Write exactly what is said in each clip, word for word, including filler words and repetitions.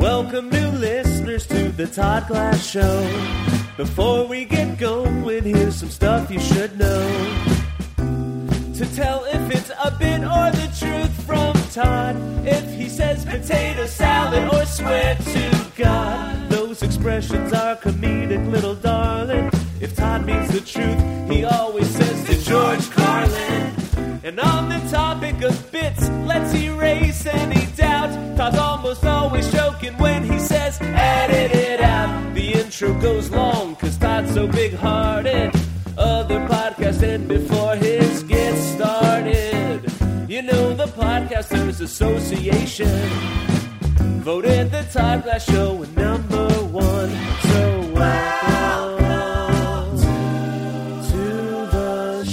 Welcome new listeners to the Todd Glass Show. Before we get going, here's some stuff you should know. To tell if it's a bit or the truth from Todd. If he says potato salad or swear to God. Those expressions are comedic, little darling. If Todd means the truth, he always says to George Carlin. And on the topic of bits, let's erase any doubt. Todd's almost always joking when he says, edit it out. The intro goes long, cause Todd's so big-hearted. Other podcasts end before his gets started. You know the Podcasters Association voted the Todd Glass Show number one. So welcome to the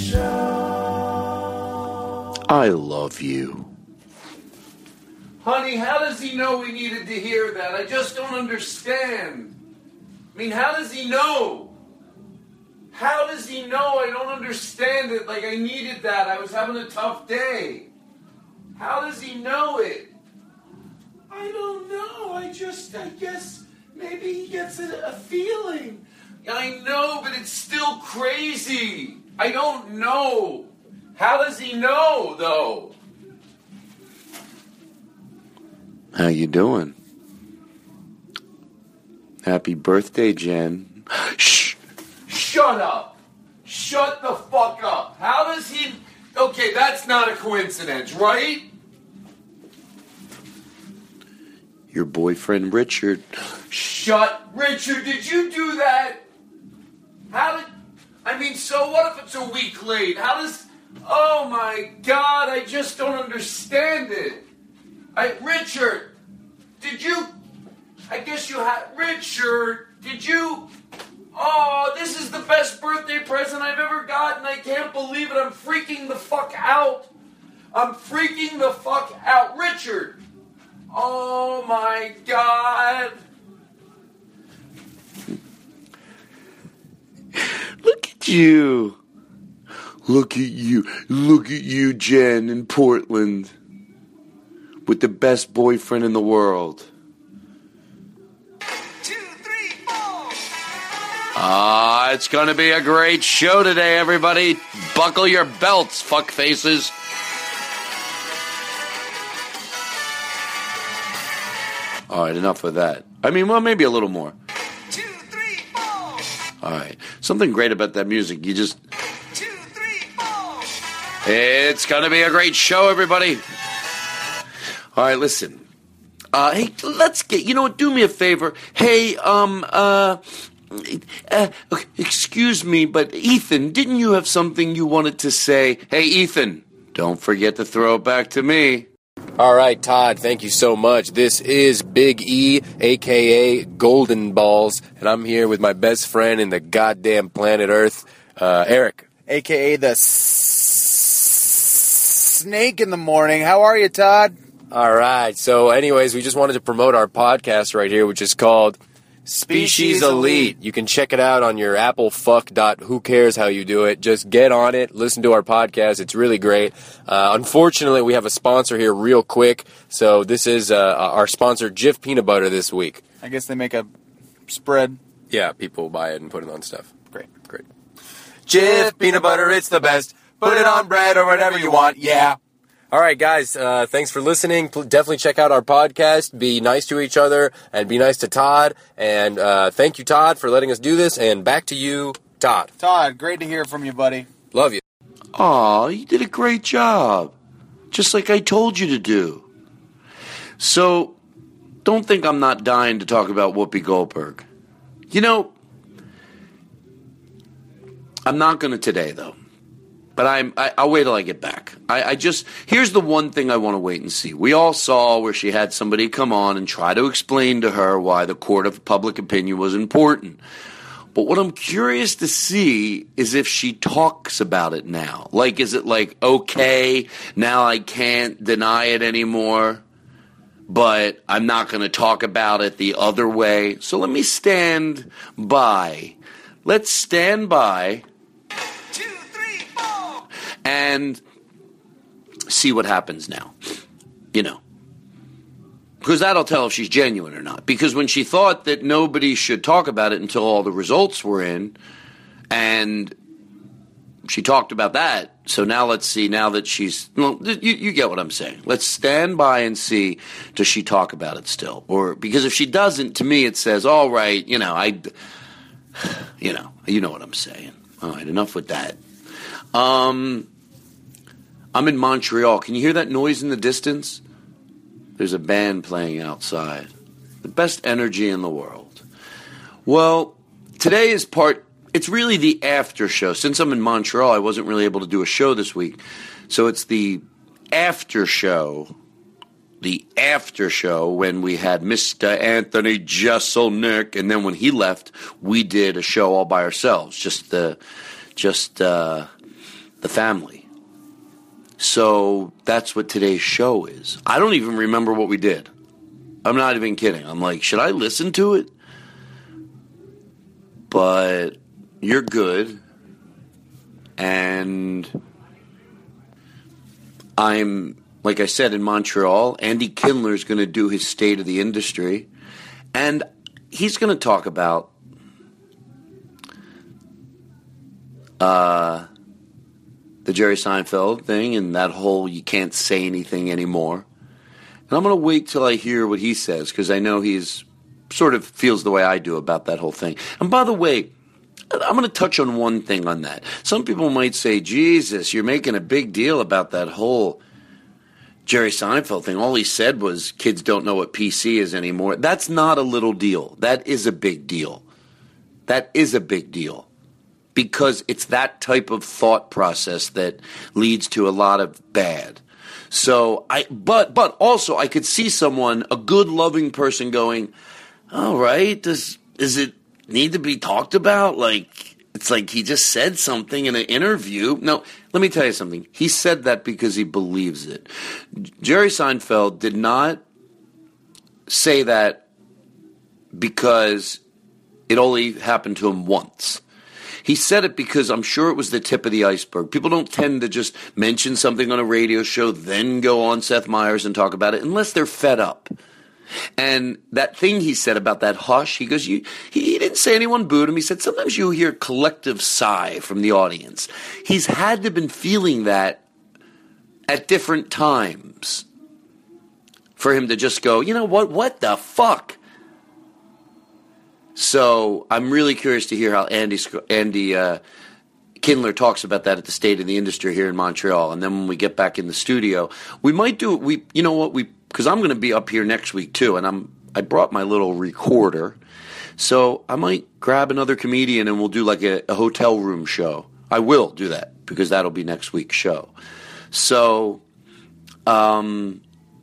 show. I love you. Honey, how does he know we needed to hear that? I just don't understand. I mean, how does he know? How does he know? I don't understand it. Like, I needed that. I was having a tough day. How does he know it? I don't know. I just, I guess, maybe he gets a, a feeling. I know, but it's still crazy. I don't know. How does he know, though? How you doing? Happy birthday, Jen. Shh. Shut up. Shut the fuck up. How does he... Okay, that's not a coincidence, right? Your boyfriend, Richard. Shut... Richard, did you do that? How did... I mean, so what if it's a week late? How does... Oh, my God, I just don't understand it. I... Richard, did you... I guess you had... Richard, did you... Oh, this is the best birthday present I've ever gotten. I can't believe it. I'm freaking the fuck out. I'm freaking the fuck out. Richard. Oh, my God. Look at you. Look at you. Look at you, Jen, in Portland. With the best boyfriend in the world. Ah, uh, it's going to be a great show today, everybody. Buckle your belts, fuck faces. All right, enough of that. I mean, well, maybe a little more. Two, three, four. All right. Something great about that music. You just... Two, three, four. It's going to be a great show, everybody. All right, listen. Uh, hey, let's get... You know what? Do me a favor. Hey, um, uh... Uh, excuse me, but Ethan, didn't you have something you wanted to say? Hey, Ethan, don't forget to throw it back to me. All right, Todd, thank you so much. This is Big E, a k a. Golden Balls, and I'm here with my best friend in the goddamn planet Earth, uh, Eric. a k a the s- snake in the morning. How are you, Todd? All right, so anyways, we just wanted to promote our podcast right here, which is called... Species, Species Elite. You can check it out on your Apple fuck dot who cares how you do it. Just get on it, listen to our podcast. It's really great. Uh, unfortunately, we have a sponsor here real quick. So this is uh, our sponsor, Jif Peanut Butter, this week. I guess they make a spread. Yeah, people buy it and put it on stuff. Great. Great. Jif Peanut Butter, it's the best. Put it on bread or whatever you want. Yeah. All right, guys, uh, thanks for listening. P- definitely check out our podcast. Be nice to each other and be nice to Todd. And uh, thank you, Todd, for letting us do this. And back to you, Todd. Todd, great to hear from you, buddy. Love you. Aw, you did a great job. Just like I told you to do. So, don't think I'm not dying to talk about Whoopi Goldberg. You know, I'm not going to today, though. But I'm, I, I'll wait till I get back. I, I just, here's the one thing I want to wait and see. We all saw where she had somebody come on and try to explain to her why the court of public opinion was important. But what I'm curious to see is if she talks about it now. Like, is it like, okay, now I can't deny it anymore, but I'm not going to talk about it the other way. So let me stand by. Let's stand by. And see what happens now. You know. Because that'll tell if she's genuine or not. Because when she thought that nobody should talk about it until all the results were in, and she talked about that, so now let's see, now that she's, well, you, you get what I'm saying. Let's stand by and see, does she talk about it still? Or, because if she doesn't, to me it says, all right, you know, I, you know, you know what I'm saying. All right, enough with that. Um, I'm in Montreal. Can you hear that noise in the distance? There's a band playing outside. The best energy in the world. Well, today is part, it's really the after show. Since I'm in Montreal, I wasn't really able to do a show this week. So it's the after show, the after show when we had Mister Anthony Jeselnik, and then when he left, we did a show all by ourselves, just the, just uh, the family. So that's what today's show is. I don't even remember what we did. I'm not even kidding. I'm like, should I listen to it? But you're good. And I'm, like I said, in Montreal. Andy Kindler's going to do his State of the Industry. And he's going to talk about uh, the Jerry Seinfeld thing and that whole you can't say anything anymore. And I'm going to wait till I hear what he says, because I know he's sort of feels the way I do about that whole thing. And by the way, I'm going to touch on one thing on that. Some people might say, Jesus, you're making a big deal about that whole Jerry Seinfeld thing. All he said was kids don't know what P C is anymore. That's not a little deal. That is a big deal. That is a big deal. Because it's that type of thought process that leads to a lot of bad. So I, but but also I could see someone, a good, loving person, going, "All right, does is it need to be talked about? Like it's like he just said something in an interview." No, let me tell you something. He said that because he believes it. Jerry Seinfeld did not say that because it only happened to him once. He said it because I'm sure it was the tip of the iceberg. People don't tend to just mention something on a radio show, then go on Seth Meyers and talk about it, unless they're fed up. And that thing he said about that hush, he goes, you, he didn't say anyone booed him. He said sometimes you hear collective sigh from the audience. He's had to have been feeling that at different times for him to just go, you know what, what the fuck? So I'm really curious to hear how Andy Andy uh, Kindler talks about that at the State of the Industry here in Montreal. And then when we get back in the studio, we might do it. We, you know what, we because I'm going to be up here next week too, and I'm I brought my little recorder, so I might grab another comedian and we'll do like a, a hotel room show. I will do that because that'll be next week's show. So, um.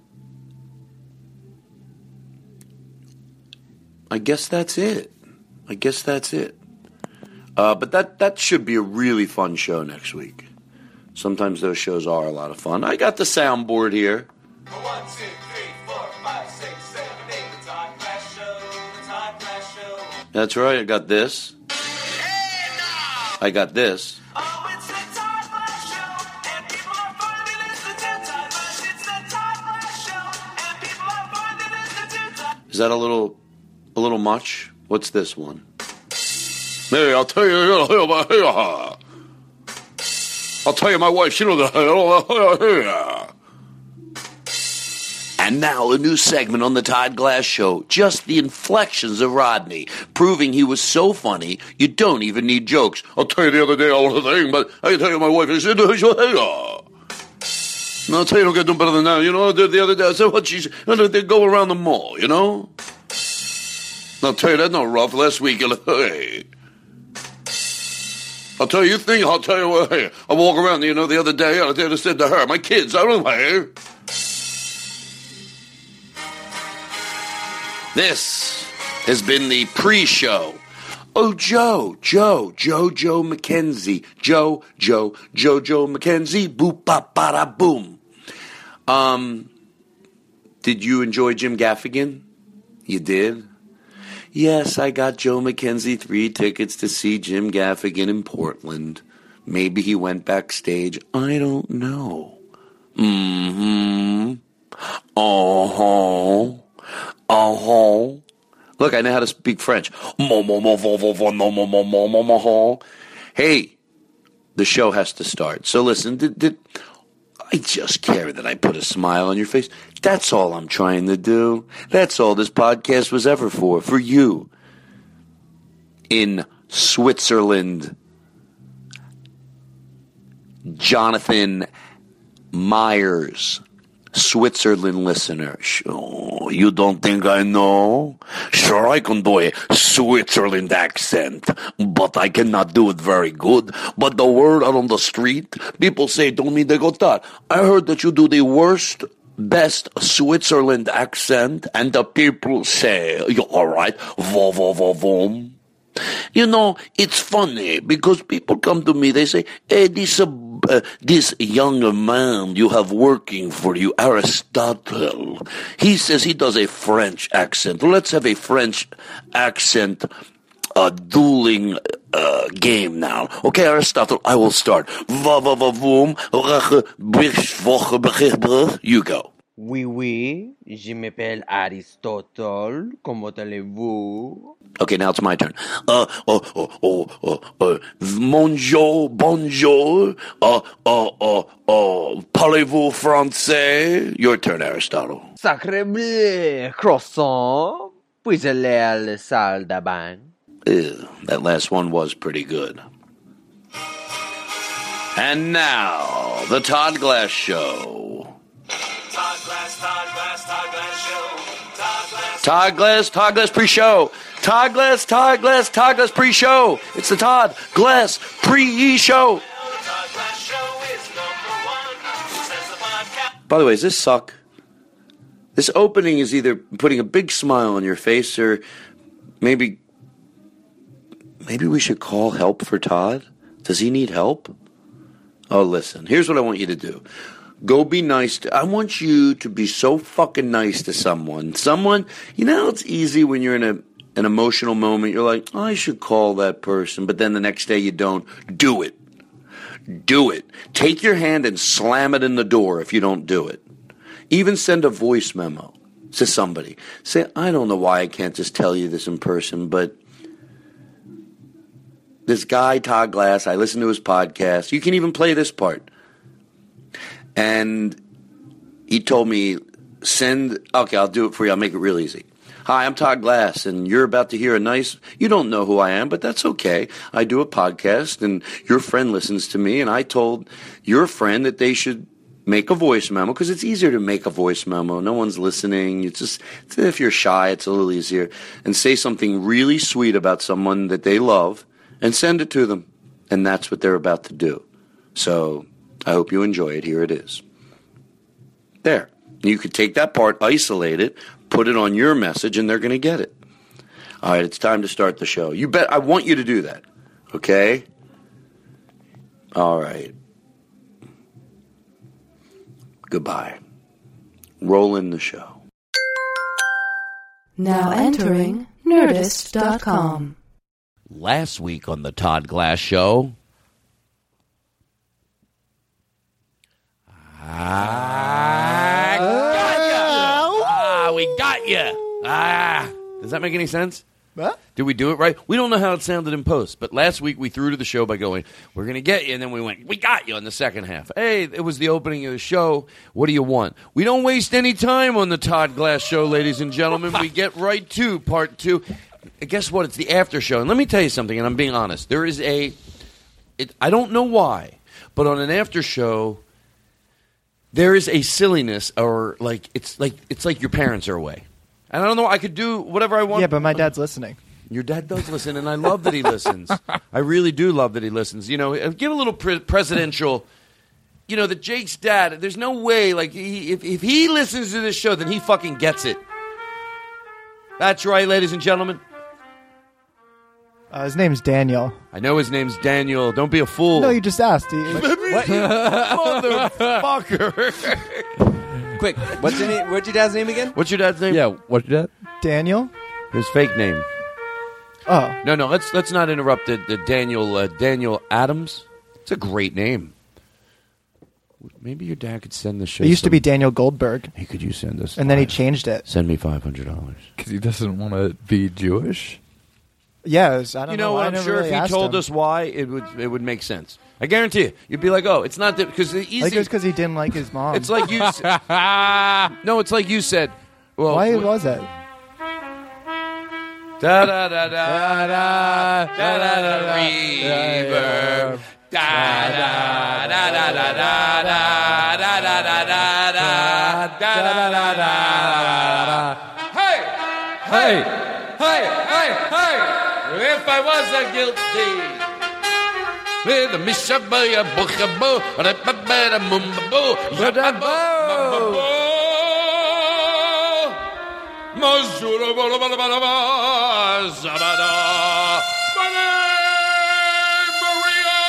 I guess that's it. I guess that's it. Uh, but that, that should be a really fun show next week. Sometimes those shows are a lot of fun. I got the soundboard here. One, two, three, four, five, six, seven, eight. The Todd Glass Show. The Todd Glass Show. That's right. I got this. Hey now! I got this. Oh, it's the Todd Glass Show, and people are finally listening to Todd Glass. It's the Todd Glass Show, and people are finally listening to Todd. Is that a little... A little much? What's this one? Hey, I'll tell you, I'll tell you, my wife, she knows the. And now a new segment on the Todd Glass Show. Just the inflections of Rodney, proving he was so funny, you don't even need jokes. I'll tell you the other day, I was a thing, but I can tell you, my wife, she knows the. And I'll tell you, don't get no better than that. You know, the other day, I said, what she's, they go around the mall, you know? I'll tell you, that's not rough. Last week, hey. I'll tell you, you think, I'll tell you what, hey, I walk around, you know, the other day, I just said to her, my kids, I don't know, hey. This has been the pre-show. Oh, Joe, Joe, Joe, Joe McKenzie, Joe, Joe, Joe, Joe McKenzie, boop, bop, bada, boom. Um, did you enjoy Jim Gaffigan? You did? Yes, I got Joe McKenzie three tickets to see Jim Gaffigan in Portland. Maybe he went backstage. I don't know. Mm-hmm. Uh-huh. Uh-huh. Look, I know how to speak French. Mo, mo, mo, vo, vo, vo, no, mo, mo, mo, mo, mo, ho. Hey, the show has to start. So listen, did, did I just care that I put a smile on your face? That's all I'm trying to do. That's all this podcast was ever for, for you. In Switzerland, Jonathan Myers, Switzerland listener. Sure, you don't think I know? Sure, I can do a Switzerland accent, but I cannot do it very good. But the word out on the street, people say to me, they go, Todd, I heard that you do the worst, best Switzerland accent, and the people say, you're all right, vo, vo, vo, vom. You know, it's funny because people come to me, they say, hey, this, uh, uh, this young man you have working for you, Aristotle, he says he does a French accent. Let's have a French accent uh, dueling uh, game now. Okay, Aristotle, I will start. You go. Oui, oui, je m'appelle Aristotle. Comment allez-vous? Okay, now it's my turn. Uh, oh, oh, oh, oh, uh, bonjour, bonjour, uh, uh, uh, uh, parlez-vous français? Your turn, Aristotle. Sacre bleu, croissant. Puis aller à la salle de bain. Ew, that last one was pretty good. And now, the Todd Glass Show. Todd Glass, Todd Glass, Todd Glass Show. Todd Glass. Todd Glass, Todd Glass pre-show. Todd Glass, Todd Glass, Todd Glass pre-show. It's the Todd Glass pre-show. Todd Glass Show is number one. Says the podcast. By the way, does this suck? This opening is either putting a big smile on your face or maybe maybe we should call help for Todd? Does he need help? Oh, listen, here's what I want you to do. Go be nice to, I want you to be so fucking nice to someone. Someone, you know, it's easy when you're in a an emotional moment. You're like, oh, I should call that person. But then the next day you don't. Do it. Do it. Take your hand and slam it in the door if you don't do it. Even send a voice memo to somebody. Say, I don't know why I can't just tell you this in person, but this guy, Todd Glass, I listen to his podcast. You can even play this part. And he told me, send, okay, I'll do it for you. I'll make it real easy. Hi, I'm Todd Glass, and you're about to hear a nice, you don't know who I am, but that's okay. I do a podcast, and your friend listens to me, and I told your friend that they should make a voice memo, because it's easier to make a voice memo. No one's listening. It's just, if you're shy, it's a little easier. And say something really sweet about someone that they love, and send it to them. And that's what they're about to do. So I hope you enjoy it. Here it is. There. You could take that part, isolate it, put it on your message, and they're going to get it. All right, it's time to start the show. You bet. I want you to do that. Okay? All right. Goodbye. Roll in the show. Now entering Nerdist dot com. Last week on the Todd Glass Show. I got you. Ah, we got you. Ah, does that make any sense? What? Did we do it right? We don't know how it sounded in post, but last week we threw to the show by going, we're going to get you, and then we went, we got you in the second half. Hey, it was the opening of the show. What do you want? We don't waste any time on the Todd Glass Show, ladies and gentlemen. We get right to part two. Guess what? It's the after show. And let me tell you something, and I'm being honest. There is a, it, I don't know why, but on an after show, there is a silliness, or like it's like it's like your parents are away, and I don't know. I could do whatever I want. Yeah, but my dad's listening. Your dad does listen, and I love that he listens. I really do love that he listens. You know, give a little pre- presidential. You know, that Jake's dad. There's no way, like, he, if if he listens to this show, then he fucking gets it. That's right, ladies and gentlemen. Uh, his name's Daniel. I know his name's Daniel. Don't be a fool. No, you just asked. He, What? Motherfucker. Quick, what's your name? What's your dad's name again? What's your dad's name? Yeah, what's your dad? Daniel? His fake name. Oh. No, no, let's let's not interrupt the, the Daniel uh, Daniel Adams. It's a great name. Maybe your dad could send the show. It used to some- be Daniel Goldberg, Hey, could you send us? and then he five- changed it. Send me five hundred dollars. Because he doesn't want to be Jewish. Yeah, it was, I don't You know, why I I'm never sure really if he asked told him. us why, it would it would make sense. I guarantee you. You'd be like, oh, it's not that because the I easy. think it was because he didn't like his mom. It's like you. s- no, it's like you said. Well, Why w- was it? Da da da da da da da da da reverb. Da da da da da da da da da da da da da da da. Hey, hey, hey, hey, hey! If I was a guilty. With a mishabaya bukhabo, rababara mumbabo, rababo. Mazura bala bala bala bala, zabada. Maria.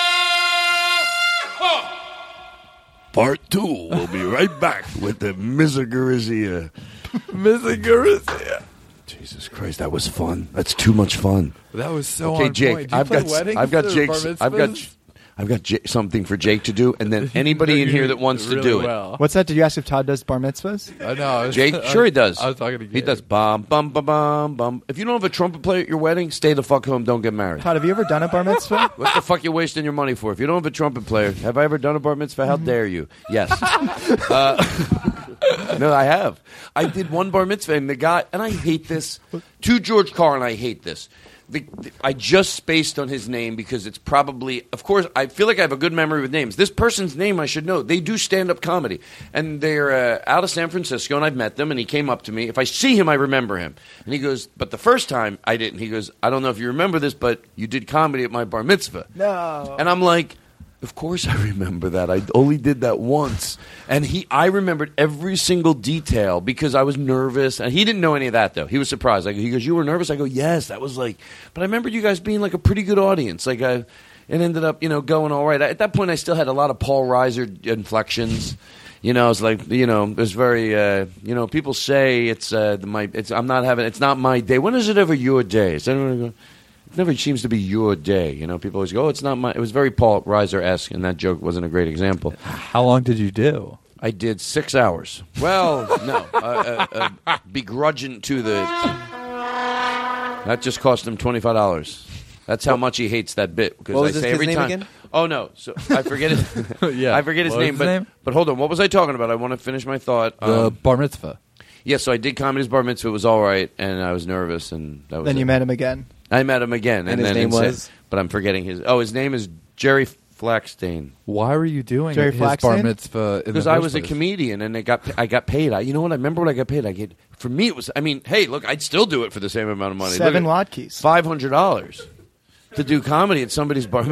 Part two. We'll be right back with the Misegarizia. Misegarizia. Jesus Christ, that was fun. That's too much fun. That was so Okay, on Jake, point. Do you I've play got weddings I've got or Jake's bar I've got mitzvahs? I've got J- something for Jake to do, and then anybody in here that wants to Really do it. well. What's that? Did you ask if Todd does bar mitzvahs? I know. I was- Jake, I- sure he does. I was talking to He Gabe. does. Bum bum bum bum bum. If you don't have a trumpet player at your wedding, stay the fuck home. Don't get married. Todd, have you ever done a bar mitzvah? What the fuck you wasting your money for? If you don't have a trumpet player, have I ever done a bar mitzvah? How dare you? Yes. uh, no, I have. I did one bar mitzvah, and the guy, and I hate this. To George Carlin, I hate this. The, the, I just spaced on his name because it's probably, of course, I feel like I have a good memory with names. This person's name I should know. They do stand-up comedy, and they're uh, out of San Francisco, and I've met them, and he came up to me. If I see him, I remember him. And he goes, but the first time, I didn't. He goes, I don't know if you remember this, but you did comedy at my bar mitzvah. No. And I'm like, of course I remember that. I only did that once. And he, I remembered every single detail because I was nervous. And he didn't know any of that, though. He was surprised. Like, he goes, you were nervous? I go, yes. That was like, but I remember you guys being like a pretty good audience. Like, I, it ended up, you know, going all right. At that point, I still had a lot of Paul Reiser inflections. You know, it's like, you know, there's very, uh, you know, people say it's, uh, my, it's, I'm not having, it's not my day. When is it ever your day? Is anyone going? It never seems to be your day. You know, people always go, oh, it's not my... It was very Paul Reiser-esque, and that joke wasn't a great example. How long did you do? I did six hours. Well, no. Uh, uh, uh, begrudging to the... That just cost him twenty-five dollars. That's how much he hates that bit. Because What was I this say kid's every name time, again? Oh, no. So I forget his... Yeah. I forget his What was name, his but, name? but hold on. What was I talking about? I want to finish my thought. The Um, bar mitzvah. yeah, so I did comedy's bar mitzvah. It was all right, and I was nervous, and that was Then it. you met him again. I met him again, and, And his then name instead- was? but I'm forgetting his. Oh, his name is Jerry Flaxstein. Why were you doing Jerry his bar Flaxstein? mitzvah? in Because the I first was a place? comedian, and I got I got paid. I, you know what? I remember when I got paid. I get for me it was. I mean, hey, look, I'd still do it for the same amount of money. Seven latkes. Five hundred dollars to do comedy at somebody's bar.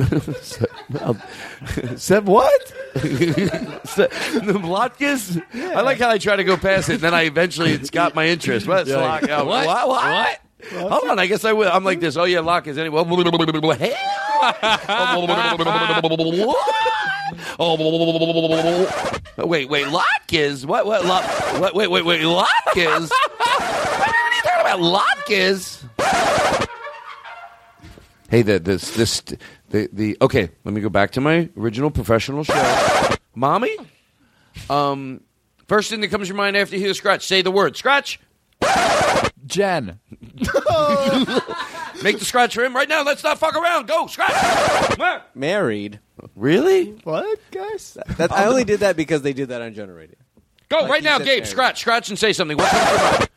Said what? The latkes? I like how I try to go past it, and then I eventually it's got my interest. What? Yeah. What? What? What? Hold on, I guess I will. I'm like this. Oh yeah, latkes. Anyway. Wait, wait, latkes? What? What? Lot, what? Wait, wait, wait, latkes? What are you talking about, latkes? Hey, the this this the the okay. Let me go back to my original professional show, Mommy. Um, first thing that comes to your mind after you hear the scratch, say the word scratch. Jen. Make the scratch for him right now. Let's not fuck around. Go scratch. Married. Really? What, guys? That, I only did that because they did that on Jonah Radio. Go Like right you now, said, Gabe. married. Scratch, scratch, and say something. What comes to your mind?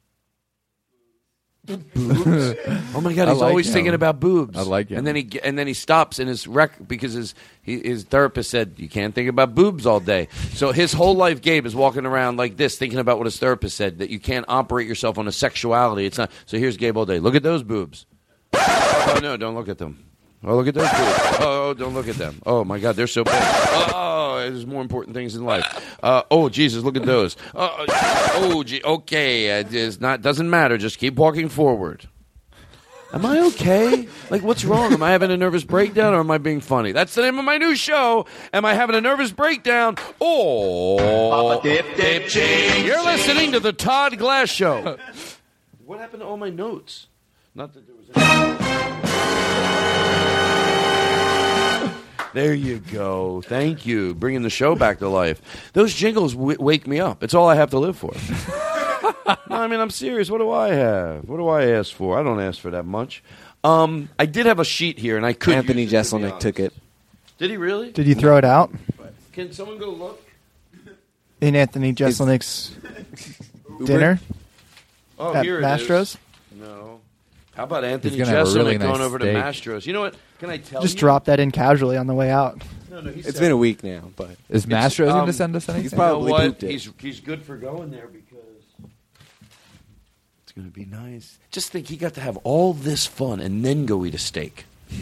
Boobs. Oh my God, I he's like always him. thinking about boobs. I like him. And then he and then he stops in his rec because his he, his therapist said you can't think about boobs all day. So his whole life, Gabe is walking around like this, thinking about what his therapist said that you can't operate yourself on a sexuality. It's not. So here's Gabe all day. Look at those boobs. Oh no, don't look at them. Oh, look at those boobs. Oh, don't look at them. Oh my God, they're so big. Oh, there's more important things in life. Uh, oh Jesus, look at those. Uh, oh, gee, okay, uh, it's not doesn't matter. Just keep walking forward. Am I okay? Like, what's wrong? Am I having a nervous breakdown or am I being funny? That's the name of my new show. Am I having a nervous breakdown? Oh, you're listening to the Todd Glass Show. What happened to all my notes? Not that there was any. There you go. Thank you. Bringing the show back to life. Those jingles w- wake me up. It's all I have to live for. No, I mean, I'm serious. What do I have? What do I ask for? I don't ask for that much. Um, I did have a sheet here, and I could Anthony use it, to be Jeselnik honest. took it. Did he really? Did you throw it out Can someone go look? in Anthony Jeselnik's dinner Oh, at here it Mastro's? is. No. How about Anthony He's gonna have a really Jeselnik nice going over steak. to Mastro's? You know what? Can I tell Just you? drop that in casually on the way out. No, no, he It's said- been a week now, but Is Mastro's going um, to send us anything? he's You know probably what? pooped it. He's he's good for going there because it's going to be nice. Just think, he got to have all this fun and then go eat a steak.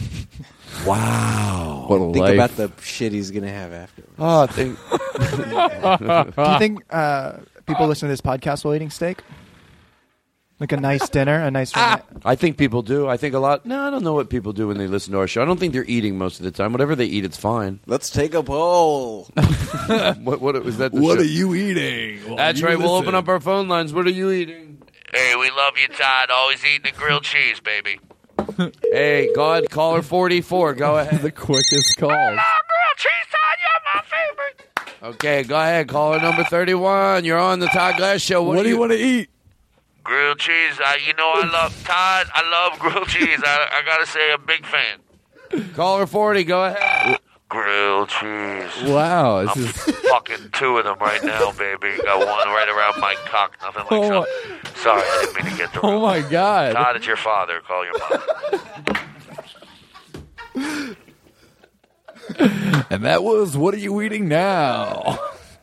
Wow! What a Think life. about the shit he's gonna have after. Oh, I think. Do you think uh, people listening to this podcast while eating steak? Like a nice dinner, a nice. I think people do. I think a lot. No, I don't know what people do when they listen to our show. I don't think they're eating most of the time. Whatever they eat, it's fine. Let's take a poll. What? What was that? the What show? are you eating? Well, That's you right. We'll listen. open up our phone lines. What are you eating? Hey, we love you, Todd. Always eating the grilled cheese, baby. Hey, God, caller forty-four. Go ahead. The quickest calls. Grilled cheese, Todd, you're my favorite. Okay, go ahead. Caller number thirty-one. You're on the Todd Glass Show. What, do you want to eat? Grilled cheese. I, you know I love Todd. I love grilled cheese. I, I gotta say, I'm a big fan. Caller forty. Go ahead. Grilled cheese. Wow, this I'm is fucking two of them right now, baby. Got one right around my cock. Nothing like Oh, so. Sorry, I didn't mean to get the. oh my god. Todd, it's your father. Call your mom. And that was What Are You Eating Now?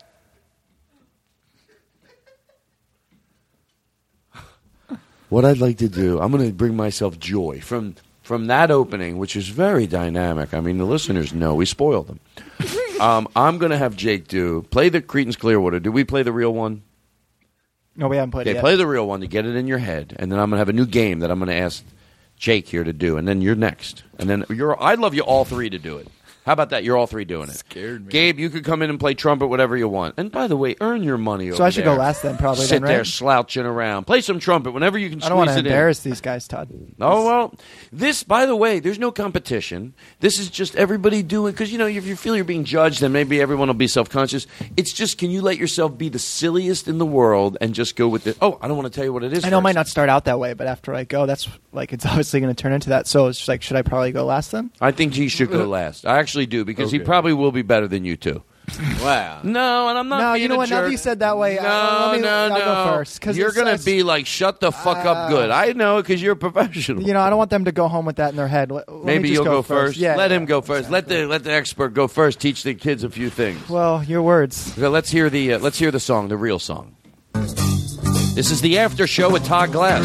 What I'd like to do, I'm going to bring myself joy from from that opening, which is very dynamic. I mean, the listeners know we spoiled them. um, I'm going to have Jake do play the Creedence Clearwater. Did we play the real one? No, we haven't played Okay, it yet. play the real one to get it in your head, and then I'm going to have a new game that I'm going to ask Jake here to do, and then you're next, and then you're. I'd love you all three to do it. How about that? You're all three doing it. Scared me. Gabe, you could come in and play trumpet, whatever you want. And by the way, earn your money over So I should there. go last then, probably. Sit then, right? there slouching around. Play some trumpet whenever you can I don't want squeeze to it in. embarrass these guys, Todd. Oh, well, this, by the way, there's no competition. This is just everybody doing, because, you know, if you feel you're being judged, then maybe everyone will be self-conscious. It's just, can you let yourself be the silliest in the world and just go with it? Oh, I don't want to tell you what it is I know it first. might not start out that way, but after I go, that's like it's obviously going to turn into that. So it's just like, should I probably go last then? I think he should go last. I actually do, because he Okay. probably will be better than you two. Wow. No, and I'm not No, being you know a what? Now jerk. that you said that way, no, uh, let me, no, I'll no. go first. 'cause You're it's- going to it's- be like, shut the fuck up good. I know, because you're a professional. You know, I don't want them to go home with that in their head. Let, let me Maybe just you'll go, go first. Yeah, let yeah. him go first. Let the let the expert go first. Teach the kids a few things. Well, your words. So let's hear the uh, let's hear the song, the real song. This is the after show with Todd Glass.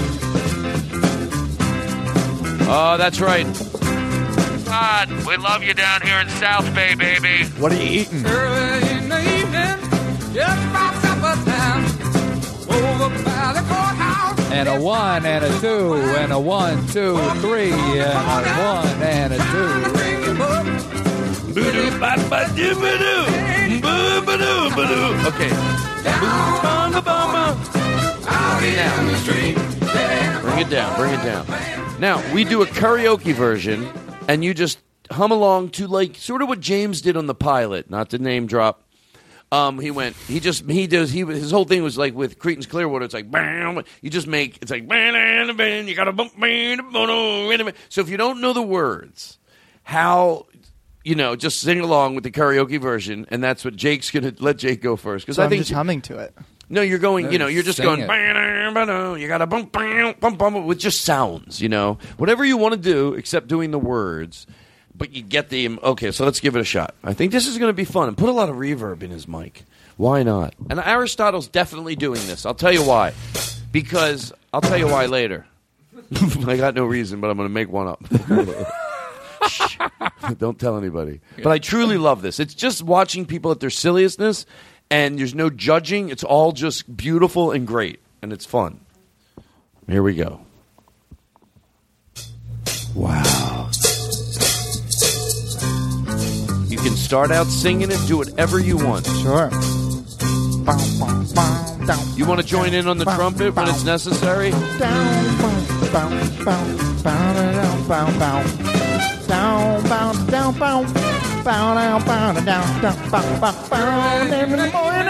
Oh, that's right. Todd, we love you down here in South Bay, baby. What are you eating? Early in the evening, just about supper time, over by the courthouse. And a one and a two and a one, two, three and a one and a two. Bring your book Okay. down the street. Bring it down, bring it down. Now, we do a karaoke version, and you just hum along to, like, sort of what James did on the pilot, not to name drop. Um, he went, he just, he does, he, his whole thing was like with Creedence Clearwater, it's like, bam, you just make, it's like, you gotta bump, so if you don't know the words, how, you know, just sing along with the karaoke version, and that's what Jake's gonna, let Jake go first. Because So I I'm think just humming to it. No, you're going, No, you know, just you're just sing going, it. you got to bump, bump, bump, bump, with just sounds, you know. Whatever you want to do, except doing the words, but you get the, okay, so let's give it a shot. I think this is going to be fun. And put a lot of reverb in his mic. Why not? And Aristotle's definitely doing this. I'll tell you why. Because, I'll tell you why later. I got no reason, but I'm going to make one up. Shh. Don't tell anybody. But I truly love this. It's just watching people at their silliestness, and there's no judging. It's all just beautiful and great, and it's fun. Here we go. Wow. You can start out singing it, do whatever you want. Sure. You want to join in on the trumpet when it's necessary? Down, bound, down, bound, bound, down, bound, down, down, bound, bound, bound. In the morning,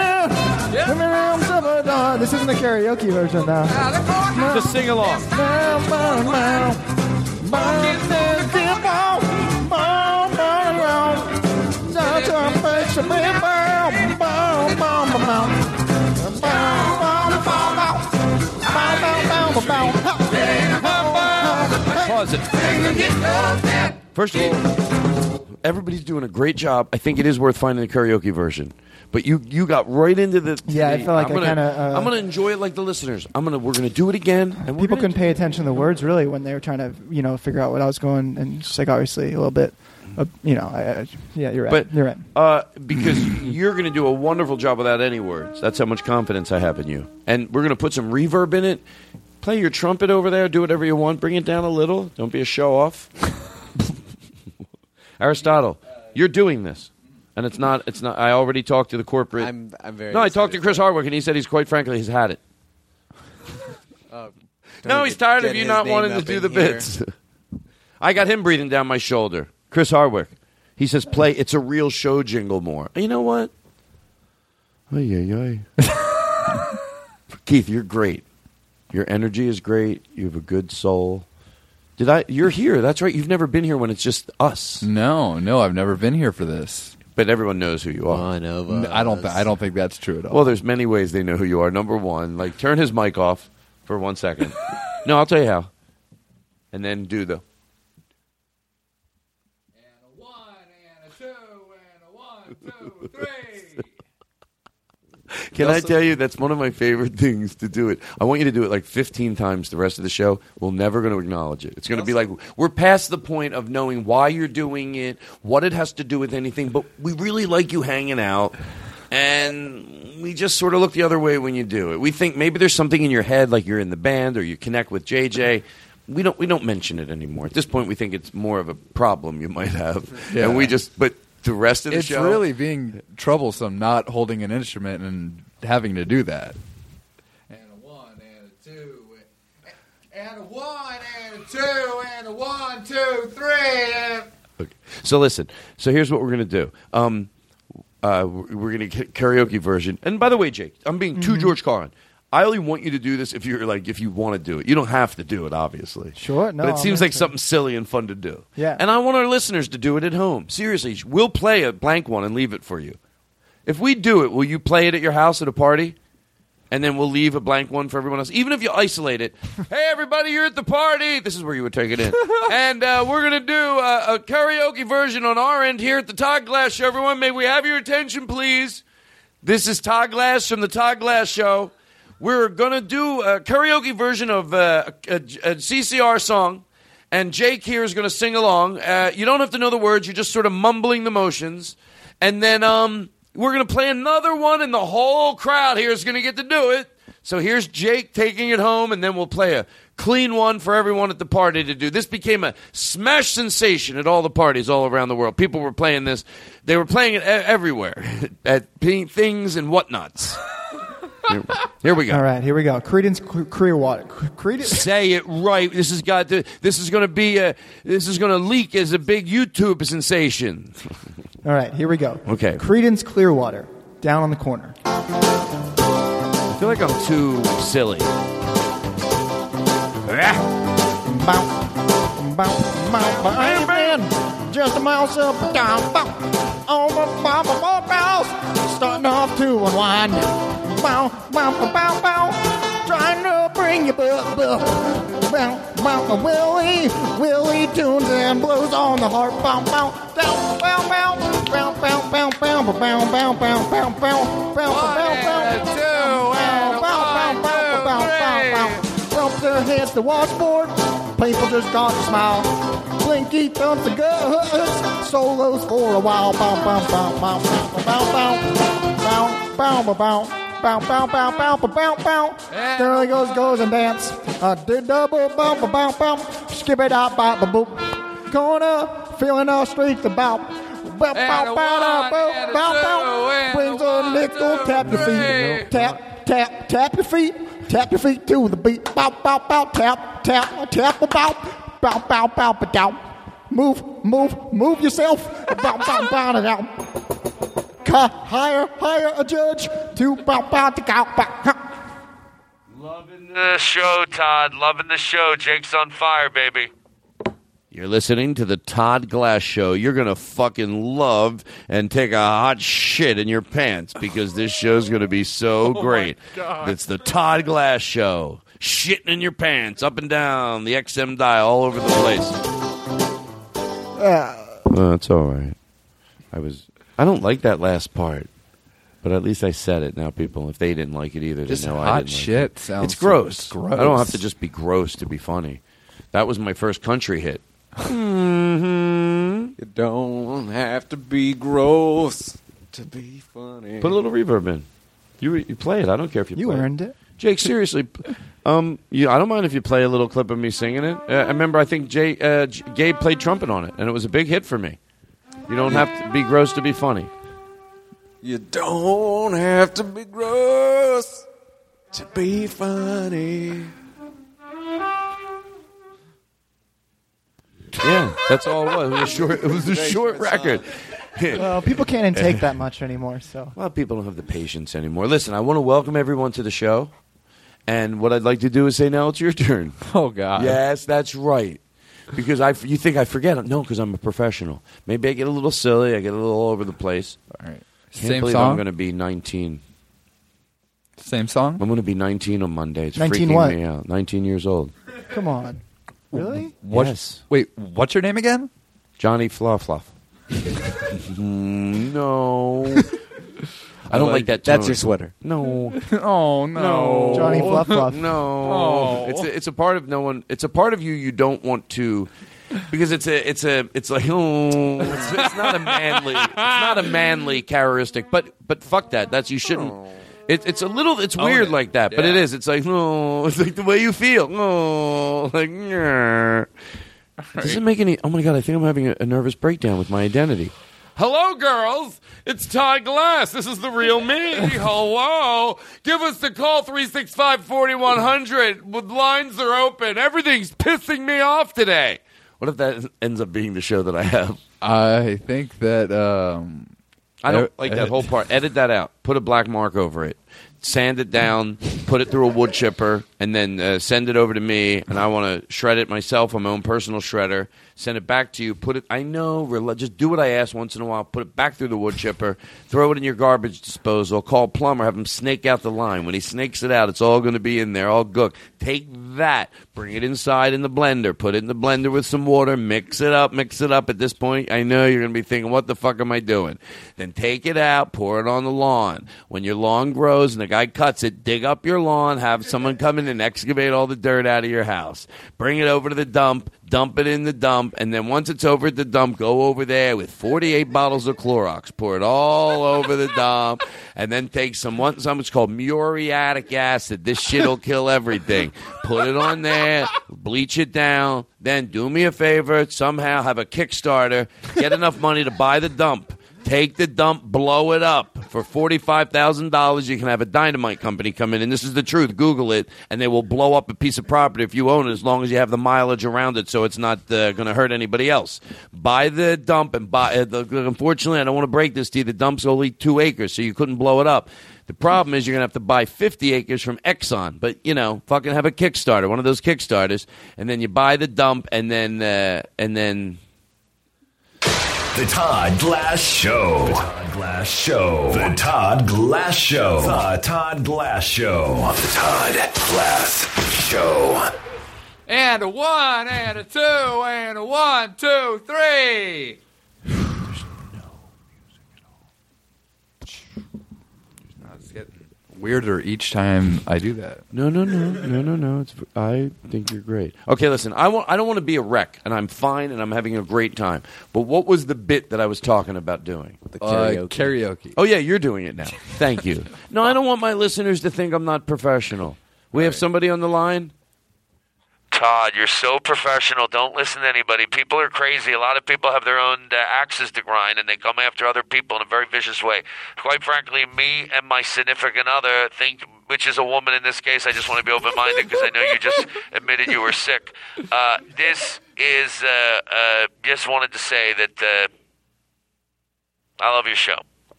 this isn't the karaoke version, though. Just sing along. Bound, bound, bound, bound, bound, bound, bound, bound. Down to a face of me, bound, bound, bound, bound, bound, bound, bound, bound, bound. Pause it. First of all, everybody's doing a great job. I think it is worth finding the karaoke version. But you, you got right into the. Yeah, I the, feel like I'm I gonna, kinda, uh, I'm gonna enjoy it like the listeners. I'm gonna. We're gonna do it again. And we're People gonna couldn't pay attention to the words really when they were trying to, you know, figure out what I was going, and just like obviously a little bit, uh, you know, I, I, yeah, you're right. But you're right. uh, because you're going to do a wonderful job without any words. That's how much confidence I have in you. And we're going to put some reverb in it. Play your trumpet over there. Do whatever you want. Bring it down a little. Don't be a show off. Aristotle, you're doing this, and it's not. It's not. I already talked to the corporate. I'm, I'm very. no, I talked to Chris Hardwick, and he said he's quite frankly he's had it. Uh, No, he's tired of you not wanting to do the bits. I got him breathing down my shoulder. Chris Hardwick. He says, play It's a Real Show jingle more. And you know what? Ay, ay, ay. Keith, you're great. Your energy is great. You have a good soul. Did I? You're here. That's right. You've never been here when it's just us. No, no, I've never been here for this. But everyone knows who you are. One of N- us. I don't. Th- I don't think that's true at all. Well, there's many ways they know who you are. Number one, like turn his mic off for one second. No, I'll tell you how. And then do the. And a one, and a two, and a one, two, three. Can I tell you, that's one of my favorite things to do it. I want you to do it like fifteen times the rest of the show. We're never going to acknowledge it. It's going to be like, we're past the point of knowing why you're doing it, what it has to do with anything, but we really like you hanging out, and we just sort of look the other way when you do it. We think maybe there's something in your head, like you're in the band or you connect with J J. We don't, we don't mention it anymore. At this point, we think it's more of a problem you might have. Yeah. And we just, but the rest of the It's show. really being troublesome not holding an instrument and having to do that. And a one, and a two, and a one, and a two, and a one, two, three. And Okay. So listen. So here's what we're going to do. Um, uh, we're going to get karaoke version. And by the way, Jake, I'm being too George Carlin. I only want you to do this if you're like if you want to do it. You don't have to do it, obviously. Sure, no, But it I'm seems like into it. something silly and fun to do. Yeah. And I want our listeners to do it at home. Seriously, we'll play a blank one and leave it for you. If we do it, will you play it at your house at a party? And then we'll leave a blank one for everyone else. Even if you isolate it. Hey, everybody, you're at the party. This is where you would take it in. And uh, we're going to do a, a karaoke version on our end here at the Todd Glass Show. Everyone, may we have your attention, please? This is Todd Glass from the Todd Glass Show. We're going to do a karaoke version of uh, a, a C C R song. And Jake here is going to sing along. Uh, you don't have to know the words. You're just sort of mumbling the motions. And then... um. We're going to play another one, and the whole crowd here is going to get to do it. So here's Jake taking it home, and then we'll play a clean one for everyone at the party to do. This became a smash sensation at all the parties all around the world. People were playing this. They were playing it e- everywhere, at p- things and whatnots. Here, here we go. All right, here we go. Creedence Clearwater. Creedence. Say it right. This has got to. This is going to be a. This is going to leak as a big YouTube sensation. All right, here we go. Okay. Creedence Clearwater. Down on the corner. I feel like I'm too silly. Bow, bow, bow, bow. Hey, man, just a mouse up and down. Bow, on the bow, bow, bow, bow. Starting off to unwind. Bow, bow, bow, bow, bow. Trying to bring you bow, bow. Bow, bow, Willie. Willie tunes and blows on the harp. Bow, bow, down, bow, bow. Bow, bow, bow, bow, bow, bow, bow, bow, bow, bow, bow, bow, bow, bow, bow, bow, bow. Bump their heads to washboard. People just got to smile. Blinky thumps the guts. Solos for a while. Bow, bow, bow, bow, bow, bow, bow, bow, bow, bow. Bow, bow, bow, bow, bow, bow, bow. There he goes, goes and dance. Uh, do double, bow, bow, bow, bow. Skip it out, bow, bow, bow. Corner, feeling all streets about. Bow, bow, bow, bow, bow, bow, bow. Brings a nickel, tap your feet. Tap, tap, tap your feet. Tap your feet to the beat. Bow, bow, bow, tap, tap, tap, bow, bow, bow, bow, bow, bow. Move, move, move yourself. Bow, bow, bow, da, down. Ca- Hire, hire a judge to bow, bow, to go, bow. Loving the show, Todd. Loving the show. Jake's on fire, baby. You're listening to the Todd Glass Show. You're going to fucking love and take a hot shit in your pants because this show's going to be so great. It's the Todd Glass Show. Shitting in your pants, up and down, the X M dial, all over the place. Uh, Oh, it's all right. I was. I don't like that last part, but at least I said it. Now, people, if they didn't like it either, Just they know I hot didn't like shit it. sounds It's gross. it's gross. I don't have to just be gross to be funny. That was my first country hit. Mm-hmm. You don't have to be gross to be funny. Put a little reverb in. You you play it. I don't care if you. You play earned it. it. Jake, seriously, um, you, I don't mind if you play a little clip of me singing it. Uh, I remember, I think Jay, uh, J- Gabe played trumpet on it, and it was a big hit for me. You don't have to be gross to be funny. You don't have to be gross to be funny. Yeah, that's all it was. It was a short, it was a short record. Well, people can't intake that much anymore, so. Well, people don't have the patience anymore. Listen, I want to welcome everyone to the show. And what I'd like to do is say, now it's your turn. Oh, God. Yes, that's right. Because I, you think I forget? No, because I'm a professional. Maybe I get a little silly. I get a little all over the place. All right. Can't Same believe song? I'm going to be nineteen. Same song? I'm going to be nineteen on Monday. It's nineteen freaking what? me out. nineteen years old. Come on. Really? What, Yes. Wait, what's your name again? Johnny Fluff Fluff. Mm, no. I don't like that tone. That's your sweater. No. Oh, no. Johnny Fluff Fluff. No. Oh. It's a, it's a part of no one. It's a part of you you don't want to, because it's a it's a it's like oh it's, it's not a manly it's not a manly characteristic. But but fuck that. That's you shouldn't. It, it's a little it's weird it. like that. But it Yeah. is. It's like oh it's like the way you feel. Oh like yeah. It doesn't make any. Oh my god! I think I'm having a, a nervous breakdown with my identity. Hello, girls. It's Todd Glass. This is the real me. Hello. Give us the call three six five, four one zero zero. With lines are open. Everything's pissing me off today. What if that ends up being the show that I have? I think that. Um, I don't uh, like that uh, whole part. Edit that out. Put a black mark over it. Sand it down. Put it through a wood chipper, and then uh, send it over to me. And I want to shred it myself on my own personal shredder. Send it back to you. Put it. I know. Rela- just do what I ask once in a while. Put it back through the wood chipper. Throw it in your garbage disposal. Call a plumber. Have him snake out the line. When he snakes it out, it's all going to be in there, all good. Take that. Bring it inside in the blender. Put it in the blender with some water. Mix it up. Mix it up. At this point, I know you're going to be thinking, "What the fuck am I doing?" Then take it out. Pour it on the lawn. When your lawn grows and the guy cuts it, dig up your lawn. Have someone come in and excavate all the dirt out of your house. Bring it over to the dump. Dump it in the dump, and then once it's over at the dump, go over there with forty-eight bottles of Clorox. Pour it all over the dump, and then take some one, something's called muriatic acid. This shit'll kill everything. Put it on there, bleach it down, then do me a favor, somehow have a Kickstarter, get enough money to buy the dump. Take the dump, blow it up. For forty-five thousand dollars, you can have a dynamite company come in, and this is the truth. Google it, and they will blow up a piece of property if you own it, as long as you have the mileage around it, so it's not uh, going to hurt anybody else. Buy the dump, and buy. Uh, the, unfortunately, I don't want to break this to you. The dump's only two acres, so you couldn't blow it up. The problem is you're going to have to buy fifty acres from Exxon, but, you know, fucking have a Kickstarter, one of those Kickstarters, and then you buy the dump, and then uh, and then... The Todd Glass Show. The Todd Glass Show. The Todd Glass Show. The Todd Glass Show. The Todd Glass Show. And a one, and a two, and a one, two, three. It's getting weirder each time I do that. No, no, no, no, no, no. It's, I think you're great. Okay, listen. I want. I don't want to be a wreck, and I'm fine, and I'm having a great time. But what was the bit that I was talking about doing? The Uh, karaoke. karaoke. Oh yeah, you're doing it now. Thank you. No, I don't want my listeners to think I'm not professional. We have somebody on the line. Todd, you're so professional. Don't listen to anybody. People are crazy. A lot of people have their own uh, axes to grind, and they come after other people in a very vicious way. Quite frankly, me and my significant other think which is a woman in this case. I just want to be open-minded because I know you just admitted you were sick. Uh, this is, uh, uh, just wanted to say that uh, I love your show.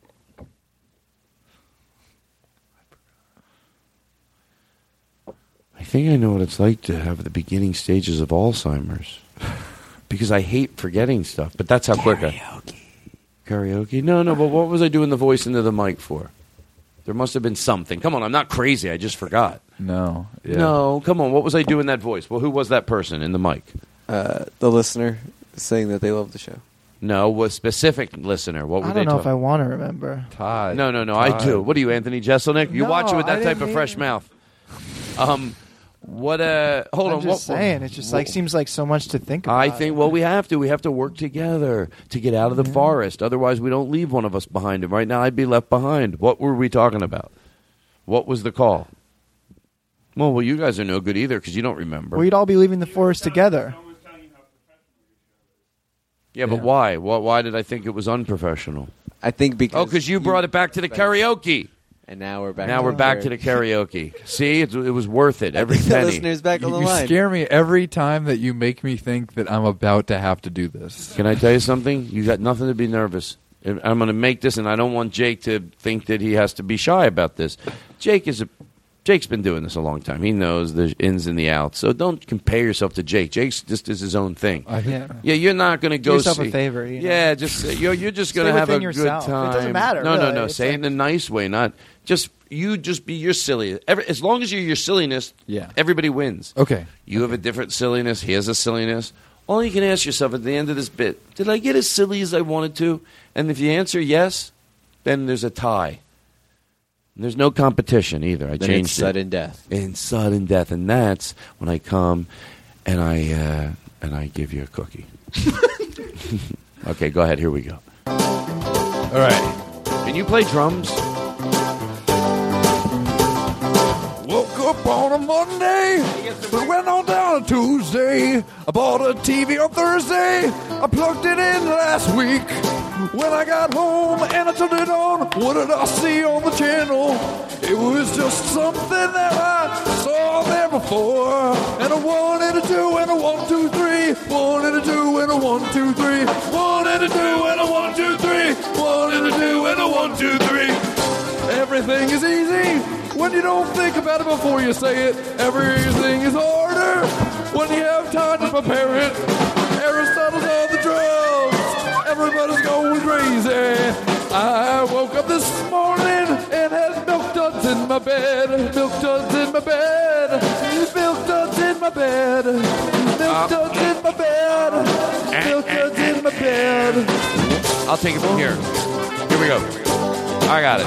I think I know what it's like to have the beginning stages of Alzheimer's. Because I hate forgetting stuff, but that's how quick I... Karaoke. Karaoke? No, no, but what was I doing the voice into the mic for? There must have been something. Come on, I'm not crazy. I just forgot. No. Yeah. No, come on. What was I doing that voice? Well, who was that person in the mic? Uh, the listener saying that they love the show. No, was specific listener. What were I they don't know talking? if I want to remember. Todd. No, no, no. Todd. I do. What are you, Anthony Jeselnik? You No, watch it with I that type didn't of fresh mean- mouth. Um, what? Uh, hold I'm on. just what, saying. It just what- like seems like so much to think about. I think. Well, we have to. We have to work together to get out of the Yeah. forest. Otherwise, we don't leave one of us behind. And right now, I'd be left behind. What were we talking about? What was the call? Well, well, you guys are no good either because you don't remember. We'd all be leaving the forest together. Yeah, but why? Why? Why did I think it was unprofessional? I think because Oh, because you brought it back to the karaoke. And now we're back. Now to we're the back to karaoke. the karaoke. See, it, it was worth it. Every the penny. listeners back on the You line. scare me every time that you make me think that I'm about to have to do this. Can I tell you something? You got nothing to be nervous. I'm going to make this, and I don't want Jake to think that he has to be shy about this. Jake is a Jake's been doing this a long time. He knows the ins and the outs. So don't compare yourself to Jake. Jake's just is his own thing. I think, Yeah. Yeah, you're not going to Do go yourself see. a favor. You know? Yeah, just uh, you're you're just going to Stay have a within good yourself. It time. doesn't matter, No, no, really. no. It's Say it like- in a nice way, not just you. Just be your silly. Every, as long as you're your silliness, Yeah. everybody wins. Okay. You have a different silliness. He has a silliness. All you can ask yourself at the end of this bit: did I get as silly as I wanted to? And if you answer yes, then there's a tie. There's no competition either. I Then changed it's it. sudden death. In sudden death, and that's when I come and I uh, and I give you a cookie. Okay, go ahead. Here we go. All right. Can you play drums? Woke up on a Monday, but went on down to Tuesday. I bought a T V on Thursday. I plugged it in last week. When I got home and I turned it on, what did I see on the channel? It was just something that I saw there before. And a one and a two and a one, two, three. One and a two and a one, two, three. One and a two and a one, two, three. One and a two and a one, two, three. Everything is easy when you don't think about it before you say it. Everything is harder when you have time to prepare it. Aristotle's on the drums. Everybody's going crazy. I woke up this morning and had milk duds in my bed. Milk duds in my bed. Milk duds in my bed. Milk duds in my bed. Milk duds in my bed. I'll take it from here. Here we go. I got it.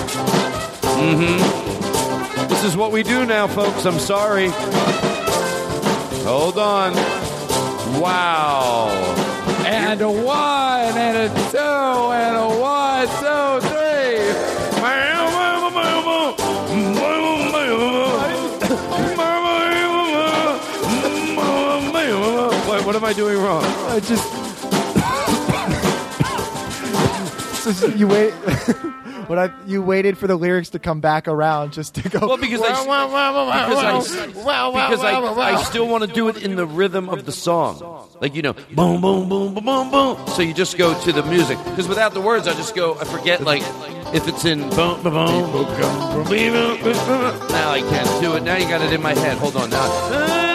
Mm-hmm. This is what we do now, folks. I'm sorry. Hold on. Wow. And a one, and a two, and a one, two, three. What, what am I doing wrong? I just. So you wait. When I you waited for the lyrics to come back around just to go. Well, because I, because I, because I, I still want to do it in the rhythm of the song. Like, you know, boom, boom, boom, boom, boom, boom. So you just go to the music. Because without the words, I just go, I forget, like, if it's in boom, boom, boom, boom, boom, boom. Now I can't do it. Now you got it in my head. Hold on now.